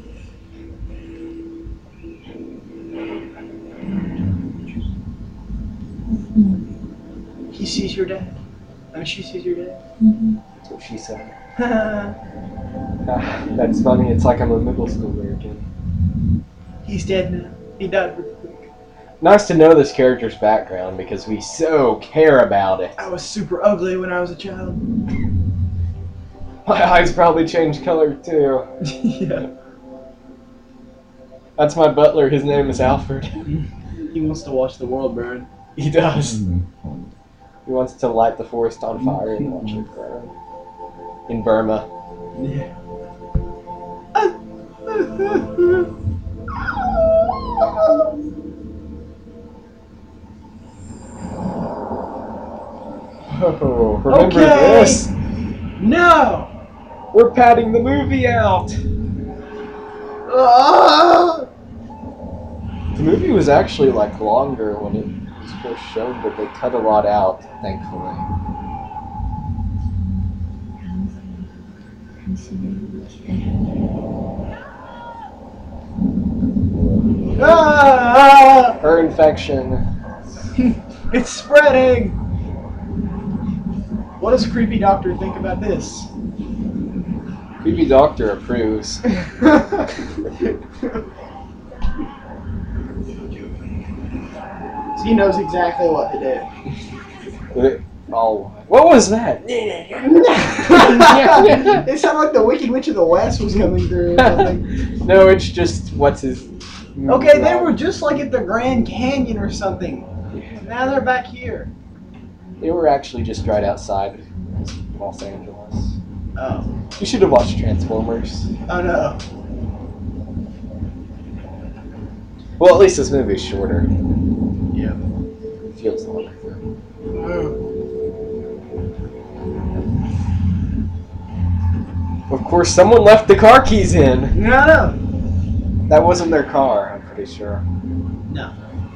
He sees your dad. I mean, she sees your dad. That's what she said. That's funny. It's like I'm a middle schooler again. He's dead now. He died real quick. Nice to know this character's background because we so care about it. I was super ugly when I was a child. My eyes probably changed color too. Yeah. That's my butler. His name is Alfred. He wants to watch the world burn. He does. He wants to light the forest on fire and watch it burn. In Burma. Yeah. Oh, remember Okay. this? No! We're padding the movie out. Ah! The movie was actually like longer when it was first shown, but they cut a lot out, thankfully. Ah! Her infection. It's spreading! What does Creepy Doctor think about this? Creepy Doctor approves. So he knows exactly what to do. Oh, what was that? It sounded like the Wicked Witch of the West was coming through or something. No, it's just what's his. Okay, they were just like at the Grand Canyon or something. Now they're back here. They were actually just right outside Los Angeles. Oh. You should have watched Transformers. Oh no. Well, at least this movie's shorter. Yeah. It feels longer. Of course, someone left the car keys in. No. That wasn't their car, I'm pretty sure. No.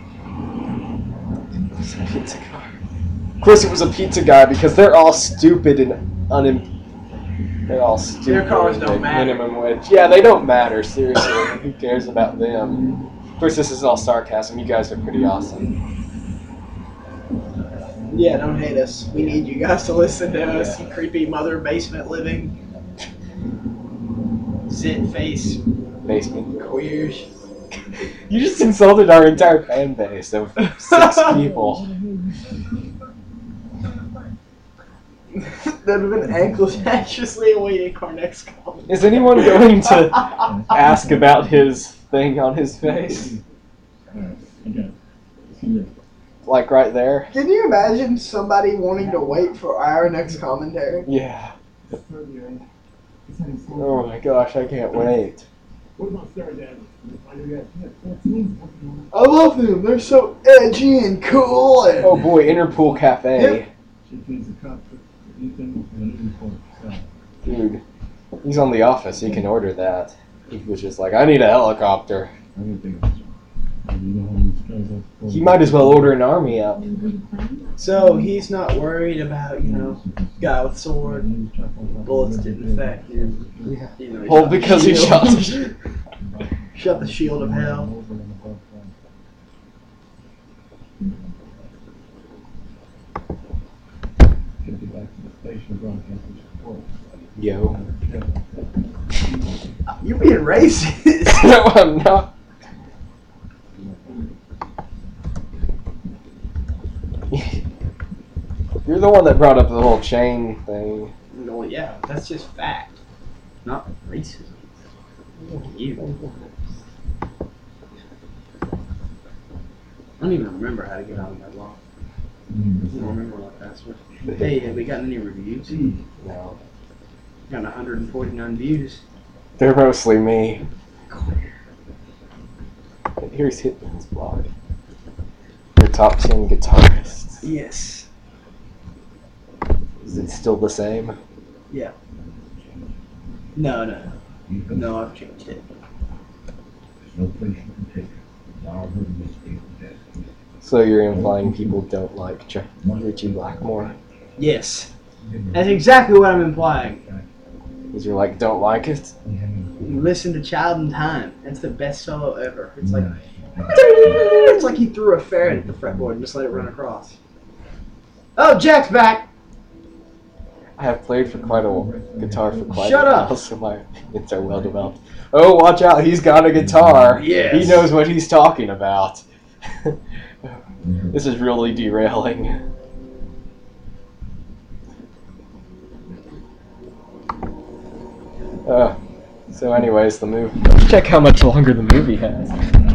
It was a pizza car. Of course, it was a pizza guy because they're all stupid and They're all stupid. Their cars don't like matter. Minimum wage. Yeah, they don't matter. Seriously, who cares about them? Of course, this is all sarcasm. You guys are pretty awesome. Yeah, don't hate us. We need you guys to listen to us, you creepy mother basement living. Zit face Basement. queers. You just insulted our entire fan base of 6 people. That have been anxiously awaiting our next call. Is anyone going to ask about his thing on his face? Like right there? Can you imagine somebody wanting to wait for our next commentary? Yeah. Oh my gosh, I can't wait. What about Sarah Dad? Yeah, 14. I love them. They're so edgy and cool. And Oh boy, Interpool Cafe. Yep. She feeds the cop for Ethan and Ethan for himself. Dude, he's on The Office. He can order that. He was just like, I need a helicopter. I didn't think of it. You know how many strings I- He might as well order an army up. So he's not worried about, guy with sword. Bullets didn't affect him. Yeah. He Well, shot the because he shield. shot the Shot the shield of hell. Yo. You're being racist. No, I'm not. You're the one that brought up the whole chain thing. No, yeah, that's just fact, not racism. You. I don't even remember how to get out of that law. I don't remember my password. Hey, have we gotten any reviews? No. Got 149 views. They're mostly me. Here's Hitman's blog. Your top 10 guitarists. Yes. Is it still the same? Yeah. No, I've changed it. No place you can take it. Now I've heard this people dead. So you're implying people don't like Richie Blackmore? Yes. That's exactly what I'm implying. Because you're like, don't like it? You listen to Child in Time. That's the best solo ever. It's like he threw a ferret at the fretboard and just let it run across. Oh, Jack's back! I have played for quite a while, guitar for quite Shut a up. while, so my opinions are well developed. Oh, watch out, he's got a guitar. Yes. He knows what he's talking about. This is really derailing. So anyways, the movie. Let's check how much longer the movie has.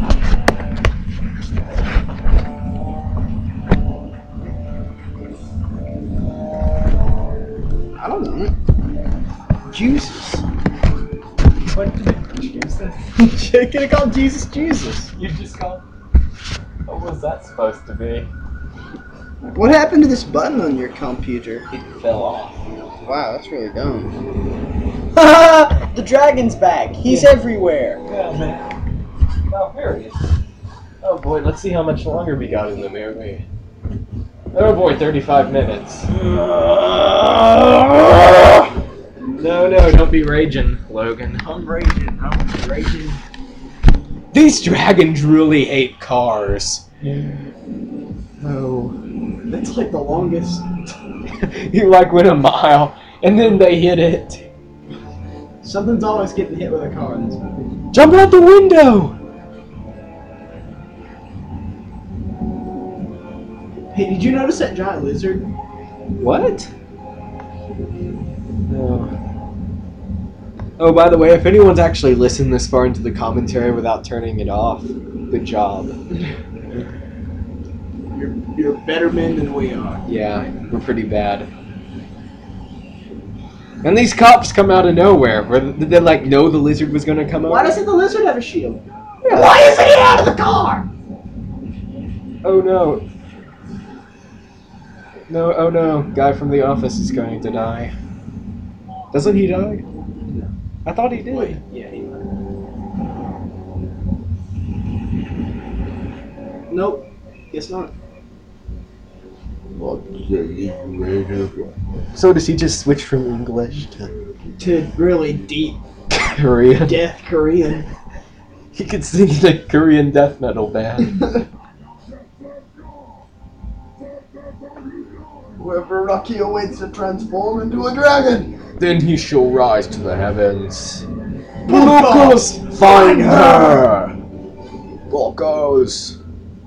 I don't know. Jesus. What did you introduce that? You could have called Jesus Jesus. You just called. What was that supposed to be? What happened to this button on your computer? It fell off. Wow, that's really dumb. The dragon's back. He's everywhere. Yeah, man. Oh, here he is. Oh boy, let's see how much longer we got in the movie. Oh boy, 35 minutes. No, don't be raging, Logan. I'm raging. These dragons really hate cars. Oh, that's like the longest. You like went a mile, and then they hit it. Something's always getting hit with a car in this movie. Jump out the window! Hey, did you notice that giant lizard? What? No. Oh, by the way, if anyone's actually listened this far into the commentary without turning it off, good job. You're better men than we are. Yeah, we're pretty bad. And these cops come out of nowhere. Did they like know the lizard was gonna come over? Why doesn't the lizard have a shield? Yeah. Why isn't he out of the car? Oh no. No, oh no. Guy from the office is going to die. Doesn't he die? No. I thought he did. Wait, yeah, he might. Nope. Guess not. So does he just switch from English To really deep Korean? death Korean. He could sing in a Korean death metal band. Whoever Rocky awaits to transform into a dragon. Then he shall rise to the heavens. Bulkos, Find her! Bulkos!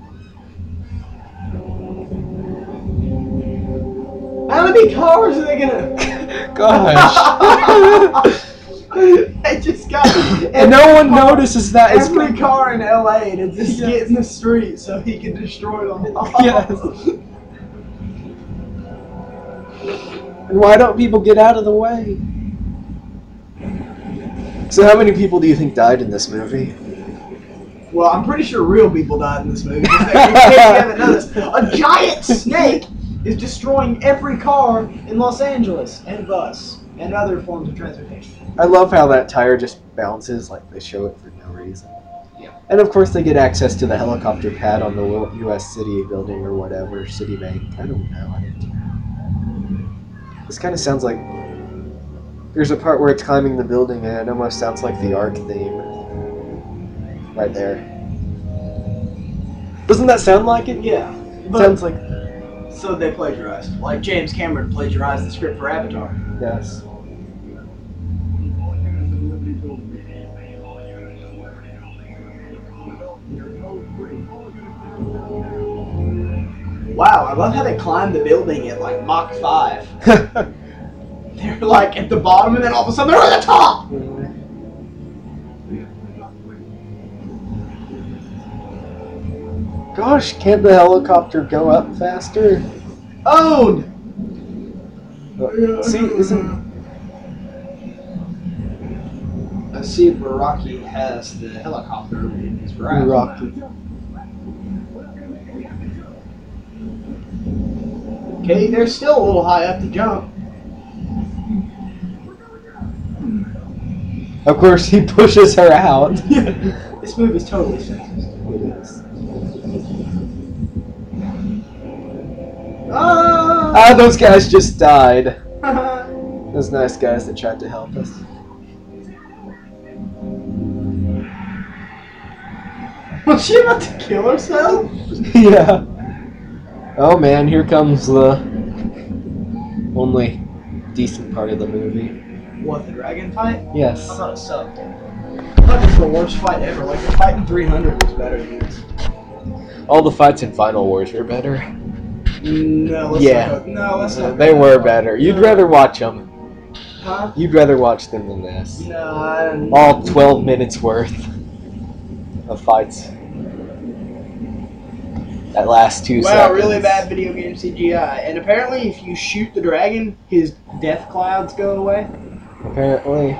How many cars are they gonna? Gosh. They just got. And no one notices that it's every car in LA to just get in the street so he can destroy them all. Yes. And why don't people get out of the way? So how many people do you think died in this movie? Well, I'm pretty sure real people died in this movie. In case you haven't noticed, a giant snake is destroying every car in Los Angeles and bus and other forms of transportation. I love how that tire just bounces, like they show it for no reason. Yeah. And of course they get access to the helicopter pad on the U.S. City building or whatever, Citibank. I don't know. This kind of sounds like... There's a part where it's climbing the building and it almost sounds like the Ark theme. Right there. Doesn't that sound like it? Yeah. Sounds like... So they plagiarized. Like James Cameron plagiarized the script for Avatar. Yes. Wow, I love how they climbed the building at like Mach 5. They're like at the bottom and then all of a sudden they're at the top! Gosh, can't the helicopter go up faster? Owned! See, isn't... Let's see where Rocky has the helicopter in his grasp. Rocky. Okay, they're still a little high up to jump. Of course, he pushes her out. This movie's totally sexist. It is. Ah! Ah, those guys just died. Those nice guys that tried to help us. Was she about to kill herself? Yeah. Oh man, here comes the only decent part of the movie. What, the dragon fight? Yes. I thought it sucked. I thought this was the worst fight ever. Like, the fight in 300 was better than this. All the fights in Final Wars were better. No, let's Yeah. not go. No, let's not. They were better. You'd rather watch them. Huh? You'd rather watch them than this. No. All 12 minutes worth of fights. That last 2 seconds. Wow, really bad video game CGI. And apparently, if you shoot the dragon, his death clouds go away. Apparently.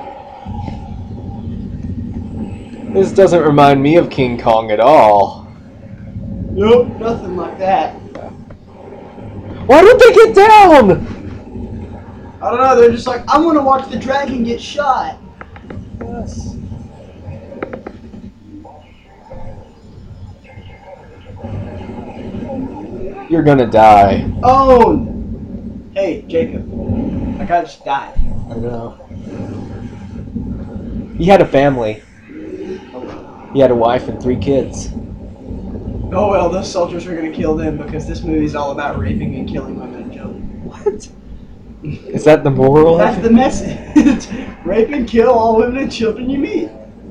This doesn't remind me of King Kong at all. Nope, nothing like that. Why don't they get down? I don't know, they're just like, I'm gonna watch the dragon get shot. Yes. You're gonna die. Oh! Hey, Jacob. That guy just died. I know. He had a family. He had a wife and 3 kids. Oh well, those soldiers are gonna kill them because this movie's all about raping and killing women and children. What? Is that the moral? That's the message. Rape and kill all women and children you meet.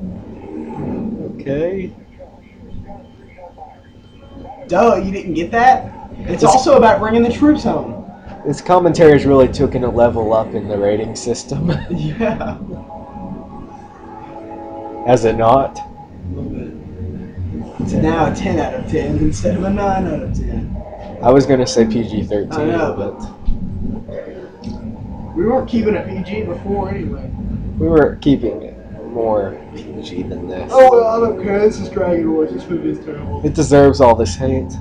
Okay. Duh, you didn't get that? It's also about bringing the troops home. This commentary's really taken a level up in the rating system. Yeah. Has it not? It's now a 10 out of 10 instead of a 9 out of 10. I was gonna say PG-13, I know. but We weren't keeping it PG before anyway. we were keeping it more PG than this. Oh well, I don't care. This is Dragon Wars. This movie is terrible. It deserves all this hate.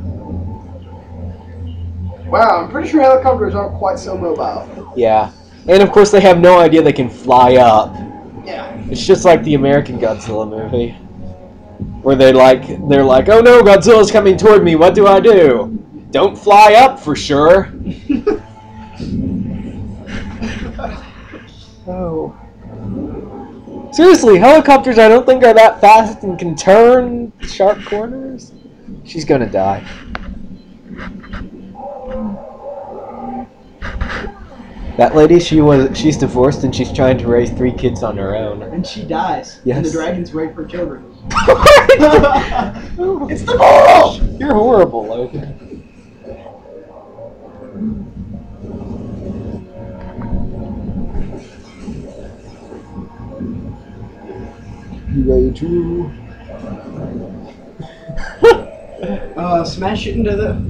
Wow, I'm pretty sure helicopters aren't quite so mobile. Yeah. And of course they have no idea they can fly up. Yeah. It's just like the American Godzilla movie. Where they're like, oh no, Godzilla's coming toward me, what do I do? Don't fly up for sure. Oh. Seriously, helicopters I don't think are that fast and can turn sharp corners. She's gonna die. That lady, she's divorced and she's trying to raise 3 kids on her own. And she dies. Yes. And the dragons rape her children. It's It's the moral! You're horrible, Logan. You Smash it into the...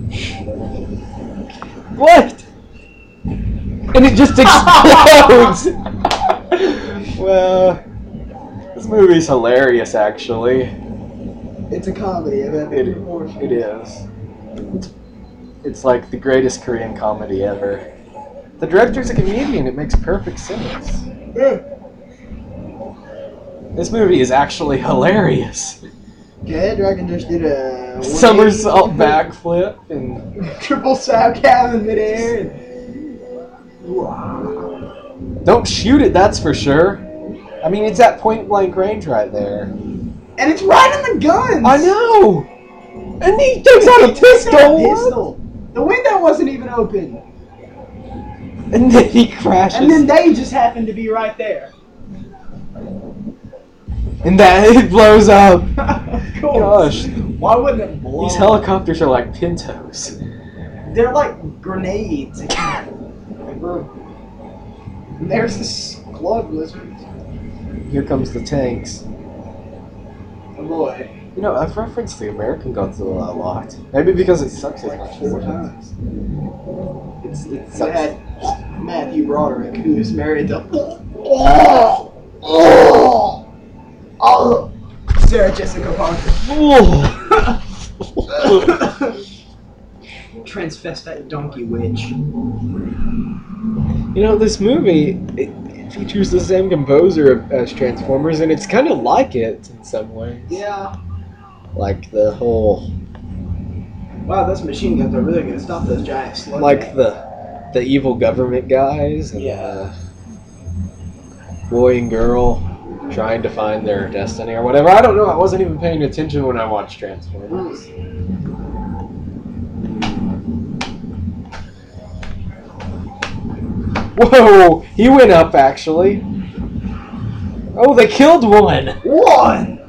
What? And it just explodes! Well, this movie's hilarious, actually. It's a comedy of epic proportions. It is. It's like the greatest Korean comedy ever. The director's a comedian, it makes perfect sense. Yeah. This movie is actually hilarious. Okay, Dragon just did a... Somersault backflip and... Triple sow cow in midair. Don't shoot it, that's for sure. I mean, it's at point blank range right there. And it's right in the guns! I know! And he takes out a pistol! The window wasn't even open. And then he crashes. And then they just happened to be right there. And that it blows up. Cool. Gosh. Why wouldn't it blow? These helicopters are like Pintos. They're like grenades. And there's this glove lizard. Here comes the tanks. Oh boy. You know, I've referenced the American Godzilla a lot. Maybe because it sucks as much as 4 it times. does. It They sucks. had Matthew Broderick, who's married to Sarah Jessica Parker. Transvestite donkey witch. You know, this movie, it features the same composer as Transformers, and it's kind of like it in some ways. Yeah. Like the whole, Wow, those machine guns are really gonna stop those giant slugs. like the evil government guys. And, Yeah. boy and girl trying to find their destiny or whatever. I don't know. I wasn't even paying attention when I watched Transformers. Whoa! He went up actually. Oh, they killed one. One!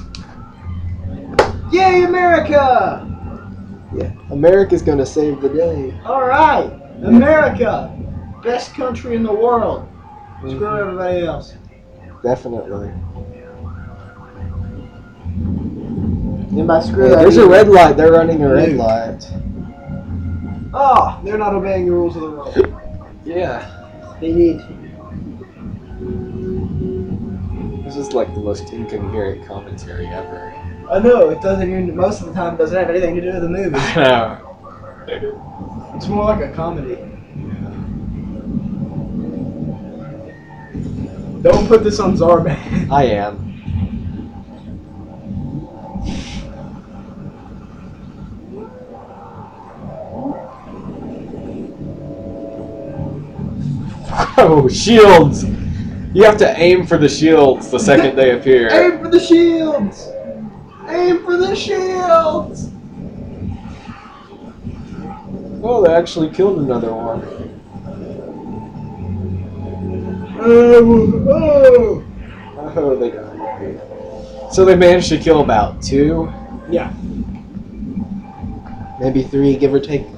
Yay, America! Yeah, America's gonna save the day. Alright, America! Best country in the world. Screw everybody else. Definitely. Anybody screw Yeah, that? there's a either. red light. They're running a red Nuke. light. Oh, they're not obeying the rules of the road. Yeah. They need to. This is like the most incoherent commentary ever. I know, it doesn't even, most of the time, doesn't have anything to do with the movie. No. It's more like a comedy. Don't put this on Zarban. I am. Oh, shields! You have to aim for the shields the second they appear. Aim for the shields! Aim for the shields! Oh, they actually killed another one. Oh! Oh, they died. So they managed to kill about 2? Yeah. Maybe 3, give or take.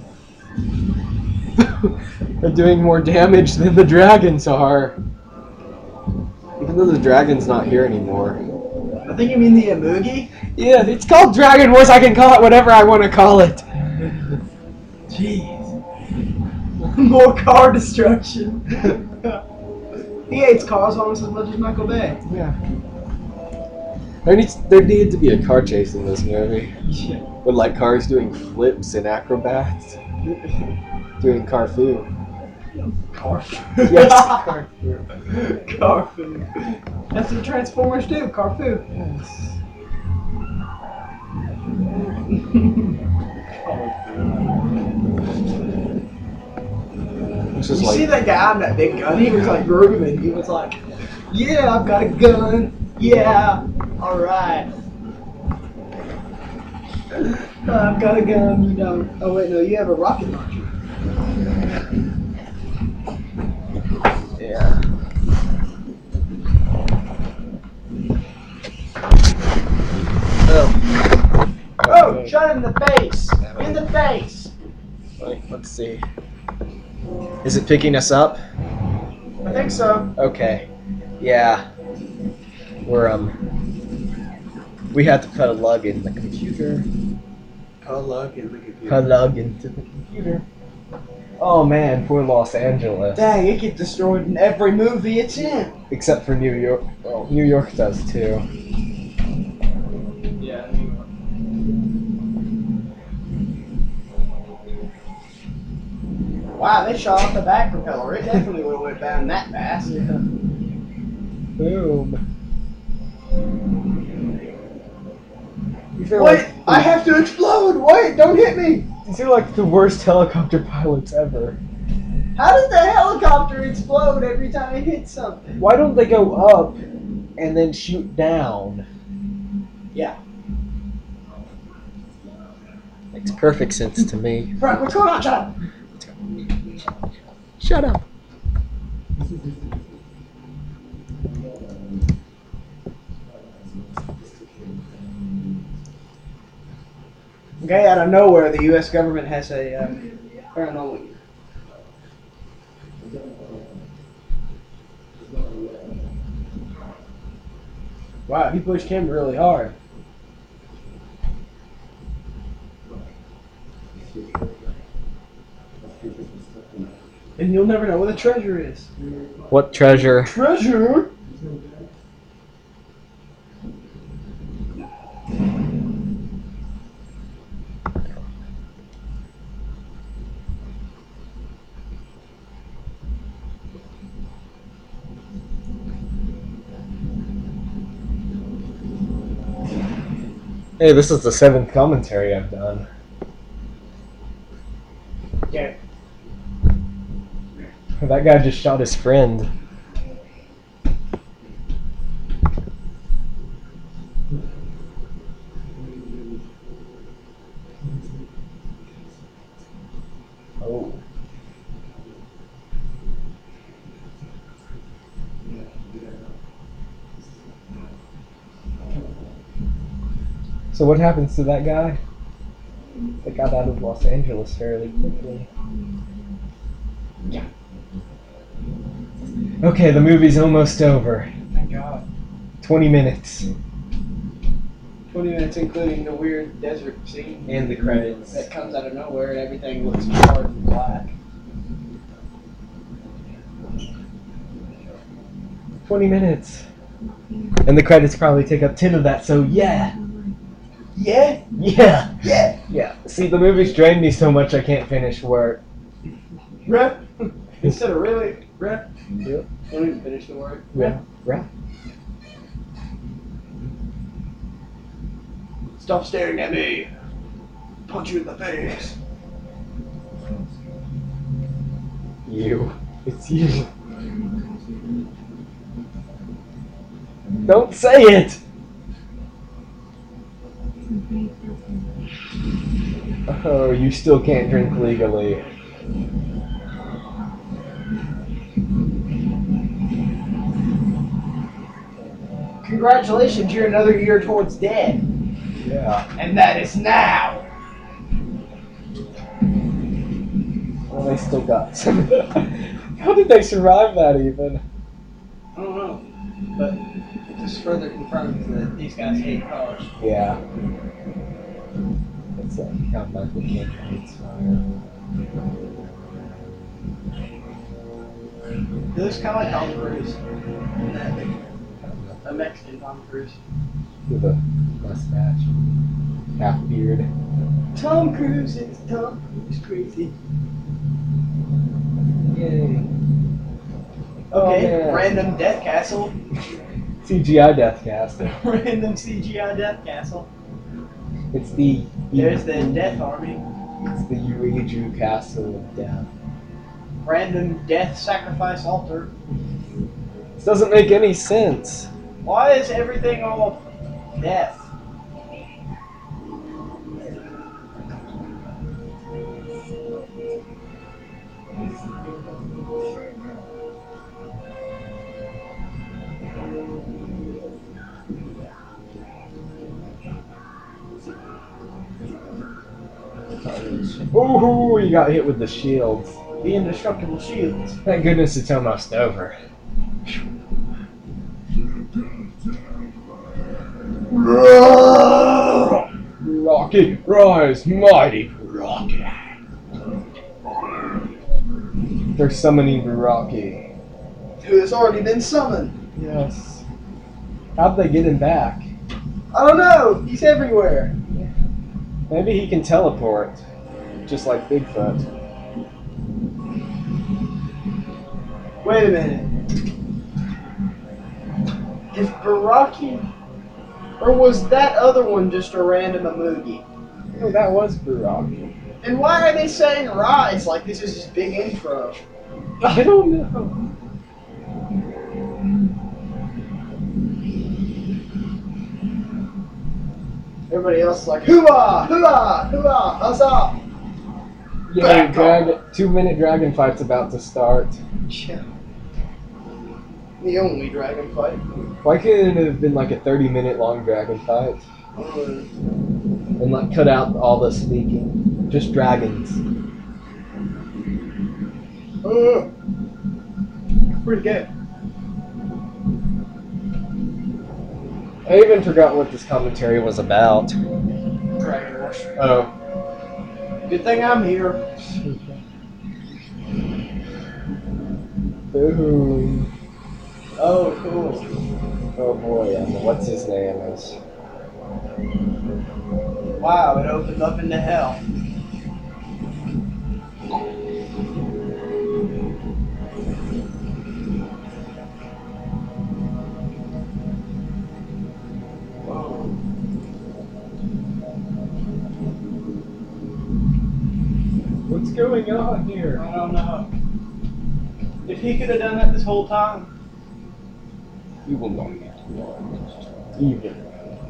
They're doing more damage than the dragons are. Even though the dragon's not here anymore. I think you mean the Amugi? Yeah, it's called Dragon Wars. I can call it whatever I want to call it. Jeez. More car destruction. He hates cars almost as much as Michael Bay. Yeah. There needed to be a car chase in this movie. Yeah. With like cars doing flips and acrobats. Doing Carfu. Carfu. Yes, Carfu. Carfu. That's what Transformers do, Carfu. Which You is see like, that guy on that big gun? He was like grooving. He was like, yeah, I've got a gun. Yeah, alright. I've got a gun, you don't. Oh wait, no, you have a rocket launcher. yeah. Oh. Oh, shot him in the face! In the face! Wait, let's see. Is it picking us up? I think so. Okay. Yeah. We had to put a lug in the computer. Plug in the computer. Plug into the computer. Oh man, poor Los Angeles. Dang, it gets destroyed in every movie it's in. Except for New York. Well, New York does too. Yeah. Wow, they shot off the back propeller. It definitely would have went down that fast. Boom. You feel Wait, I have to explode! Wait, don't hit me! these are like the worst helicopter pilots ever. How does the helicopter explode every time it hits something? Why don't they go up and then shoot down? Yeah. Makes perfect sense to me. Frank, what's going on? Shut up! Shut up. Okay, out of nowhere, the U.S. government has a paranormal. Wow, he pushed him really hard. And you'll never know where the treasure is. What treasure? Treasure? Hey, this is the 7th commentary I've done. Yeah. That guy just shot his friend. So what happens to that guy? They got out of Los Angeles fairly quickly. Yeah. Okay, the movie's almost over. Thank God. 20 minutes. 20 minutes, including the weird desert scene. And the credits. That comes out of nowhere and everything looks hard and black. 20 minutes. And the credits probably take up 10 of that, so yeah. Yeah? Yeah. Yeah. Yeah. See, the movie's drained me so much I can't finish work. Rep. Instead of really, rep. Yep. Don't even finish the word. Yeah. Right. Stop staring at me. Punch you in the face. You. It's you. Don't say it! Oh, you still can't drink legally. Congratulations, you're another year towards dead. Yeah. And that is now. Well, they still got some. How did they survive that even? I don't know. But it just further confirms that these guys hate cars. Yeah. It's like how Michael Caine hates fire. He looks kind of like Tom Cruise. A Mexican Tom Cruise. With a mustache. Half beard. Tom Cruise is Tom Cruise crazy. Yay. Okay, man. random death castle. CGI death casting. Random CGI death castle. It's the There's the death army. It's the Ueju Castle of Death. Random death sacrifice altar. This doesn't make any sense. Why is everything all death? Ooh, you got hit with the shields. The indestructible shields. Thank goodness it's almost over. Rocky, rise, mighty Rocky. They're summoning Rocky. Who has already been summoned. Yes. How'd they get him back? I don't know. He's everywhere. Maybe he can teleport, just like Bigfoot. Wait a minute. Is Baraki, or was that other one just a random emoji? Oh, that was Rocky. And why are they saying rise like this is his big intro? I don't know. Everybody else is like, hoo-ah, hoo-ah, hoo-ah, huzzah! Yeah, 2-minute dragon fight's about to start. Yeah. The only dragon fight. Why couldn't it have been like a 30-minute long dragon fight? And like cut out all the sneaking. Just dragons. Pretty good. I even forgot what this commentary was about. Dragon Rush. Oh. Good thing I'm here. Boom. Oh, cool. Oh boy, what's his name is. Wow, it opens up into hell. What's going on here? I don't know. If he could have done that this whole time. You will not get even.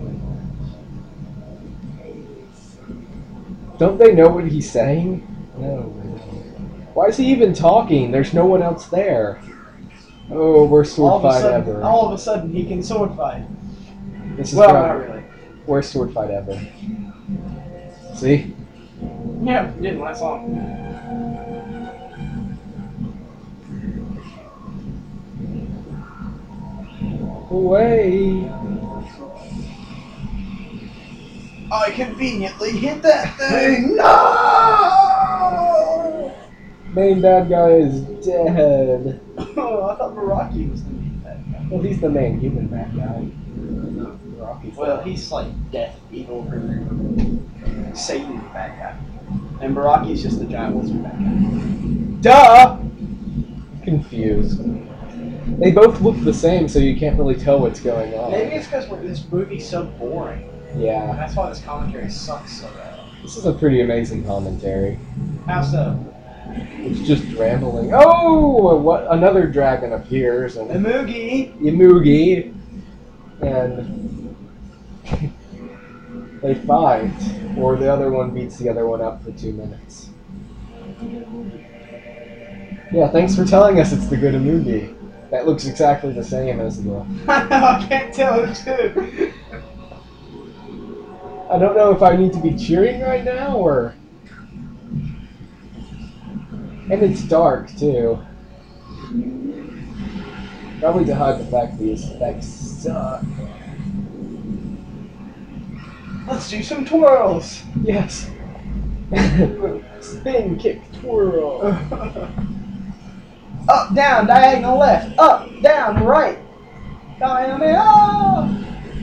Don't they know what he's saying? No. Why is he even talking? There's no one else there. Oh, worst sword fight ever. All of a sudden, he can sword fight. This is Well, Dragon. not really. Worst sword fight ever. See? Yeah, did when I saw him. Away! I conveniently hit that thing. No! Main bad guy is dead. Oh, I thought Baraki was the main bad guy. Well, he's the main human bad guy. Rocky's Well, he's like death, evil, or Satan bad guy. And Baraki's just the giant wizard bad guy. duh! Confused. They both look the same, so you can't really tell what's going on. Maybe it's because this movie's so boring. Yeah, That's why this commentary sucks so bad. this is a pretty amazing commentary. How so? It's just rambling. Oh, what? Another dragon appears, The and Moogie! Yamugi, and they fight, or the other one beats the other one up for 2 minutes. Yeah, thanks for telling us it's the good Yamugi. That looks exactly the same as the... I can't tell who too. I don't know if I need to be cheering right now, or... And it's dark, too. Probably to hide the fact these effects suck. Let's do some twirls. Yes. Spin, kick, twirl. Up, down, diagonal left. Up, down, right. Diagonal.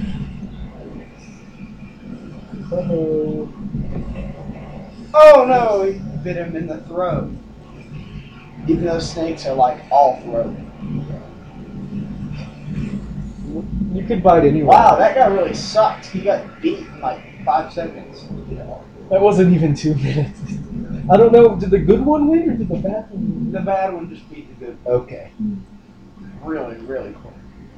Oh. Oh no, he bit him in the throat. Even though snakes are like all throat. You could bite anywhere. Wow, that guy really sucked. He got beat in like 5 seconds. That wasn't even 2 minutes. I don't know, did the good one win or did the bad one win? The bad one just beat the good. Okay. Really, really quick.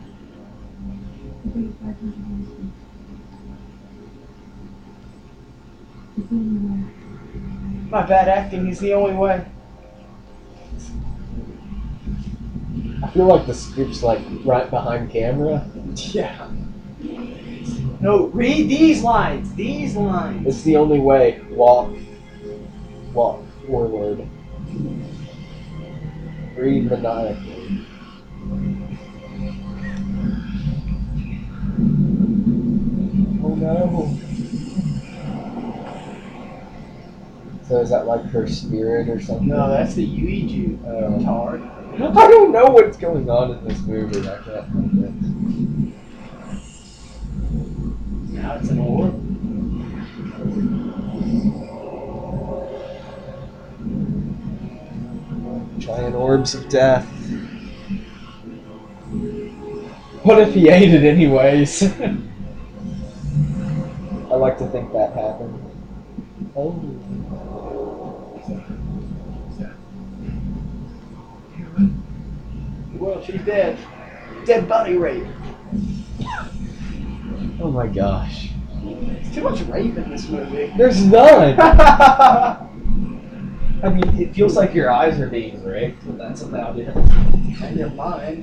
My bad acting is the only way. I feel like the script's like right behind camera. Yeah. No, read these lines. These lines. It's the only way. Walk forward. Breathe maniacally. Oh no. So is that like her spirit or something? No, that's the Yuiju. Oh. Tard. I don't know what's going on in this movie. I can't help it. Now it's an orb. Giant orbs of death. What if he ate it anyways? I like to think that happened. Oh. Well, she's dead. Dead body rape. Oh my gosh. There's too much rape in this movie. There's none! I mean, it feels like your eyes are being raped, but that's about it. And your mind.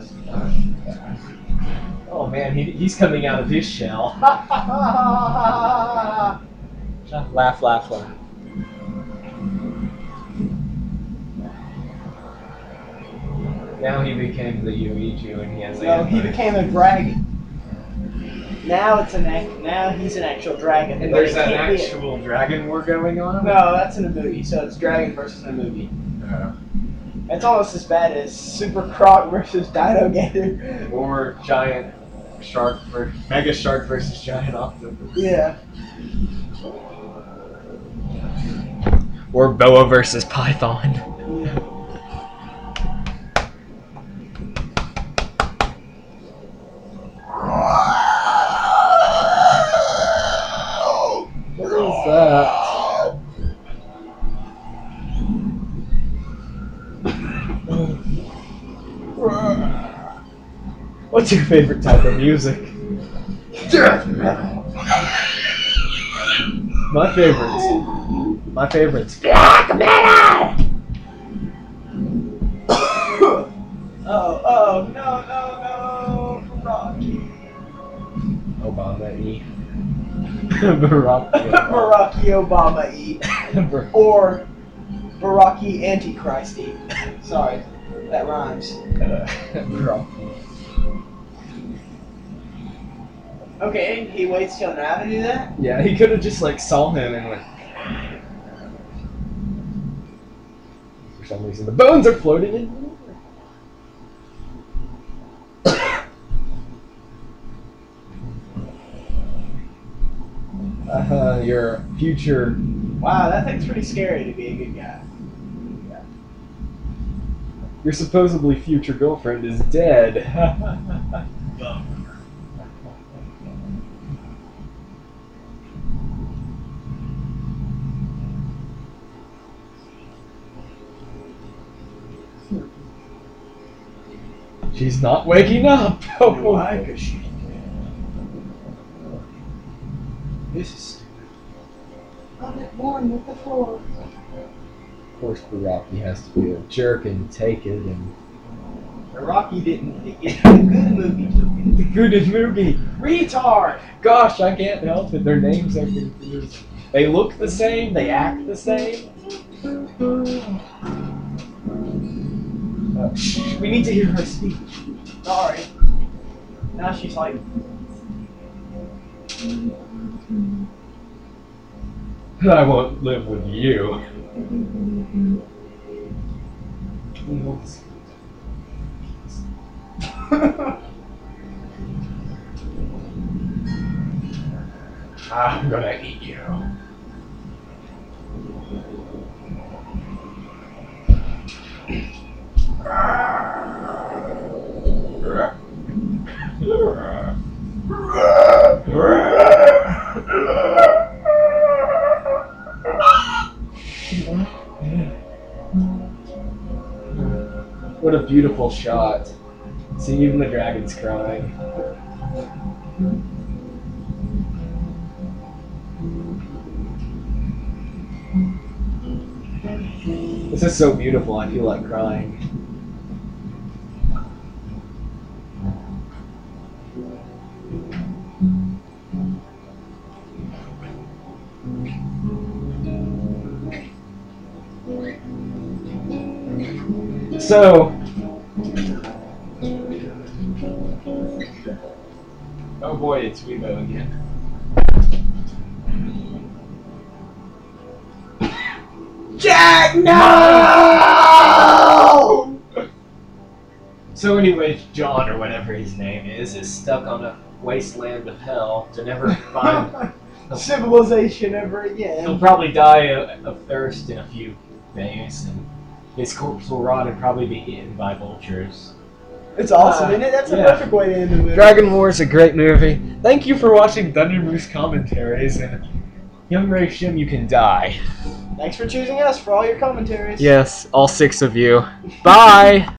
Oh man, he's coming out of his shell. Laugh, laugh, laugh. Now he became the Yuiju and he has No, he became a dragon. Now it's now he's an actual dragon. And but there's it an can't be actual dragon war going on? No, that's in a movie, so it's dragon versus a movie. It's almost as bad as Super Croc versus Dino Gator. Or giant shark mega shark versus giant octopus. Yeah. Or boa versus python. What is that? What's your favorite type of music? Death metal. My favorites. Black metal. Oh, no, Rocky. Obama E. Baraki Obama eat. Or Baraki Antichrist eat. Sorry, that rhymes. Okay, he waits till now to do that? Yeah, he could have just like saw him and went. For some reason, the bones are floating in. Your future. Wow, that thing's pretty scary to be a good guy. Your supposedly future girlfriend is dead. She's not waking up. Why? Because she's dead. This is stupid. I'll get born with the floor. Of course, Baraki has to be a jerk and take it, and Rocky didn't. It's a good movie. the good movie. Retard! Gosh, I can't help it. Their names are confused. They look the same. They act the same. Shh, we need to hear her speak. Sorry. Now she's like, I won't live with you. I'm gonna eat you. What a beautiful shot. See, even the dragon's crying. This is so beautiful, I feel like crying. So, oh boy, it's Weibo again. Jack, no! So anyway, John, or whatever his name is stuck on a wasteland of hell to never find... Civilization ever again. He'll probably die of thirst in a few days, and his corpse will rot and probably be eaten by vultures. It's awesome, isn't it? That's a yeah. perfect way to end the movie. Dragon War is a great movie. Thank you for watching Thunder Moose commentaries, and Young Ray Shim, you can die. Thanks for choosing us for all your commentaries. Yes, all 6 of you. Bye!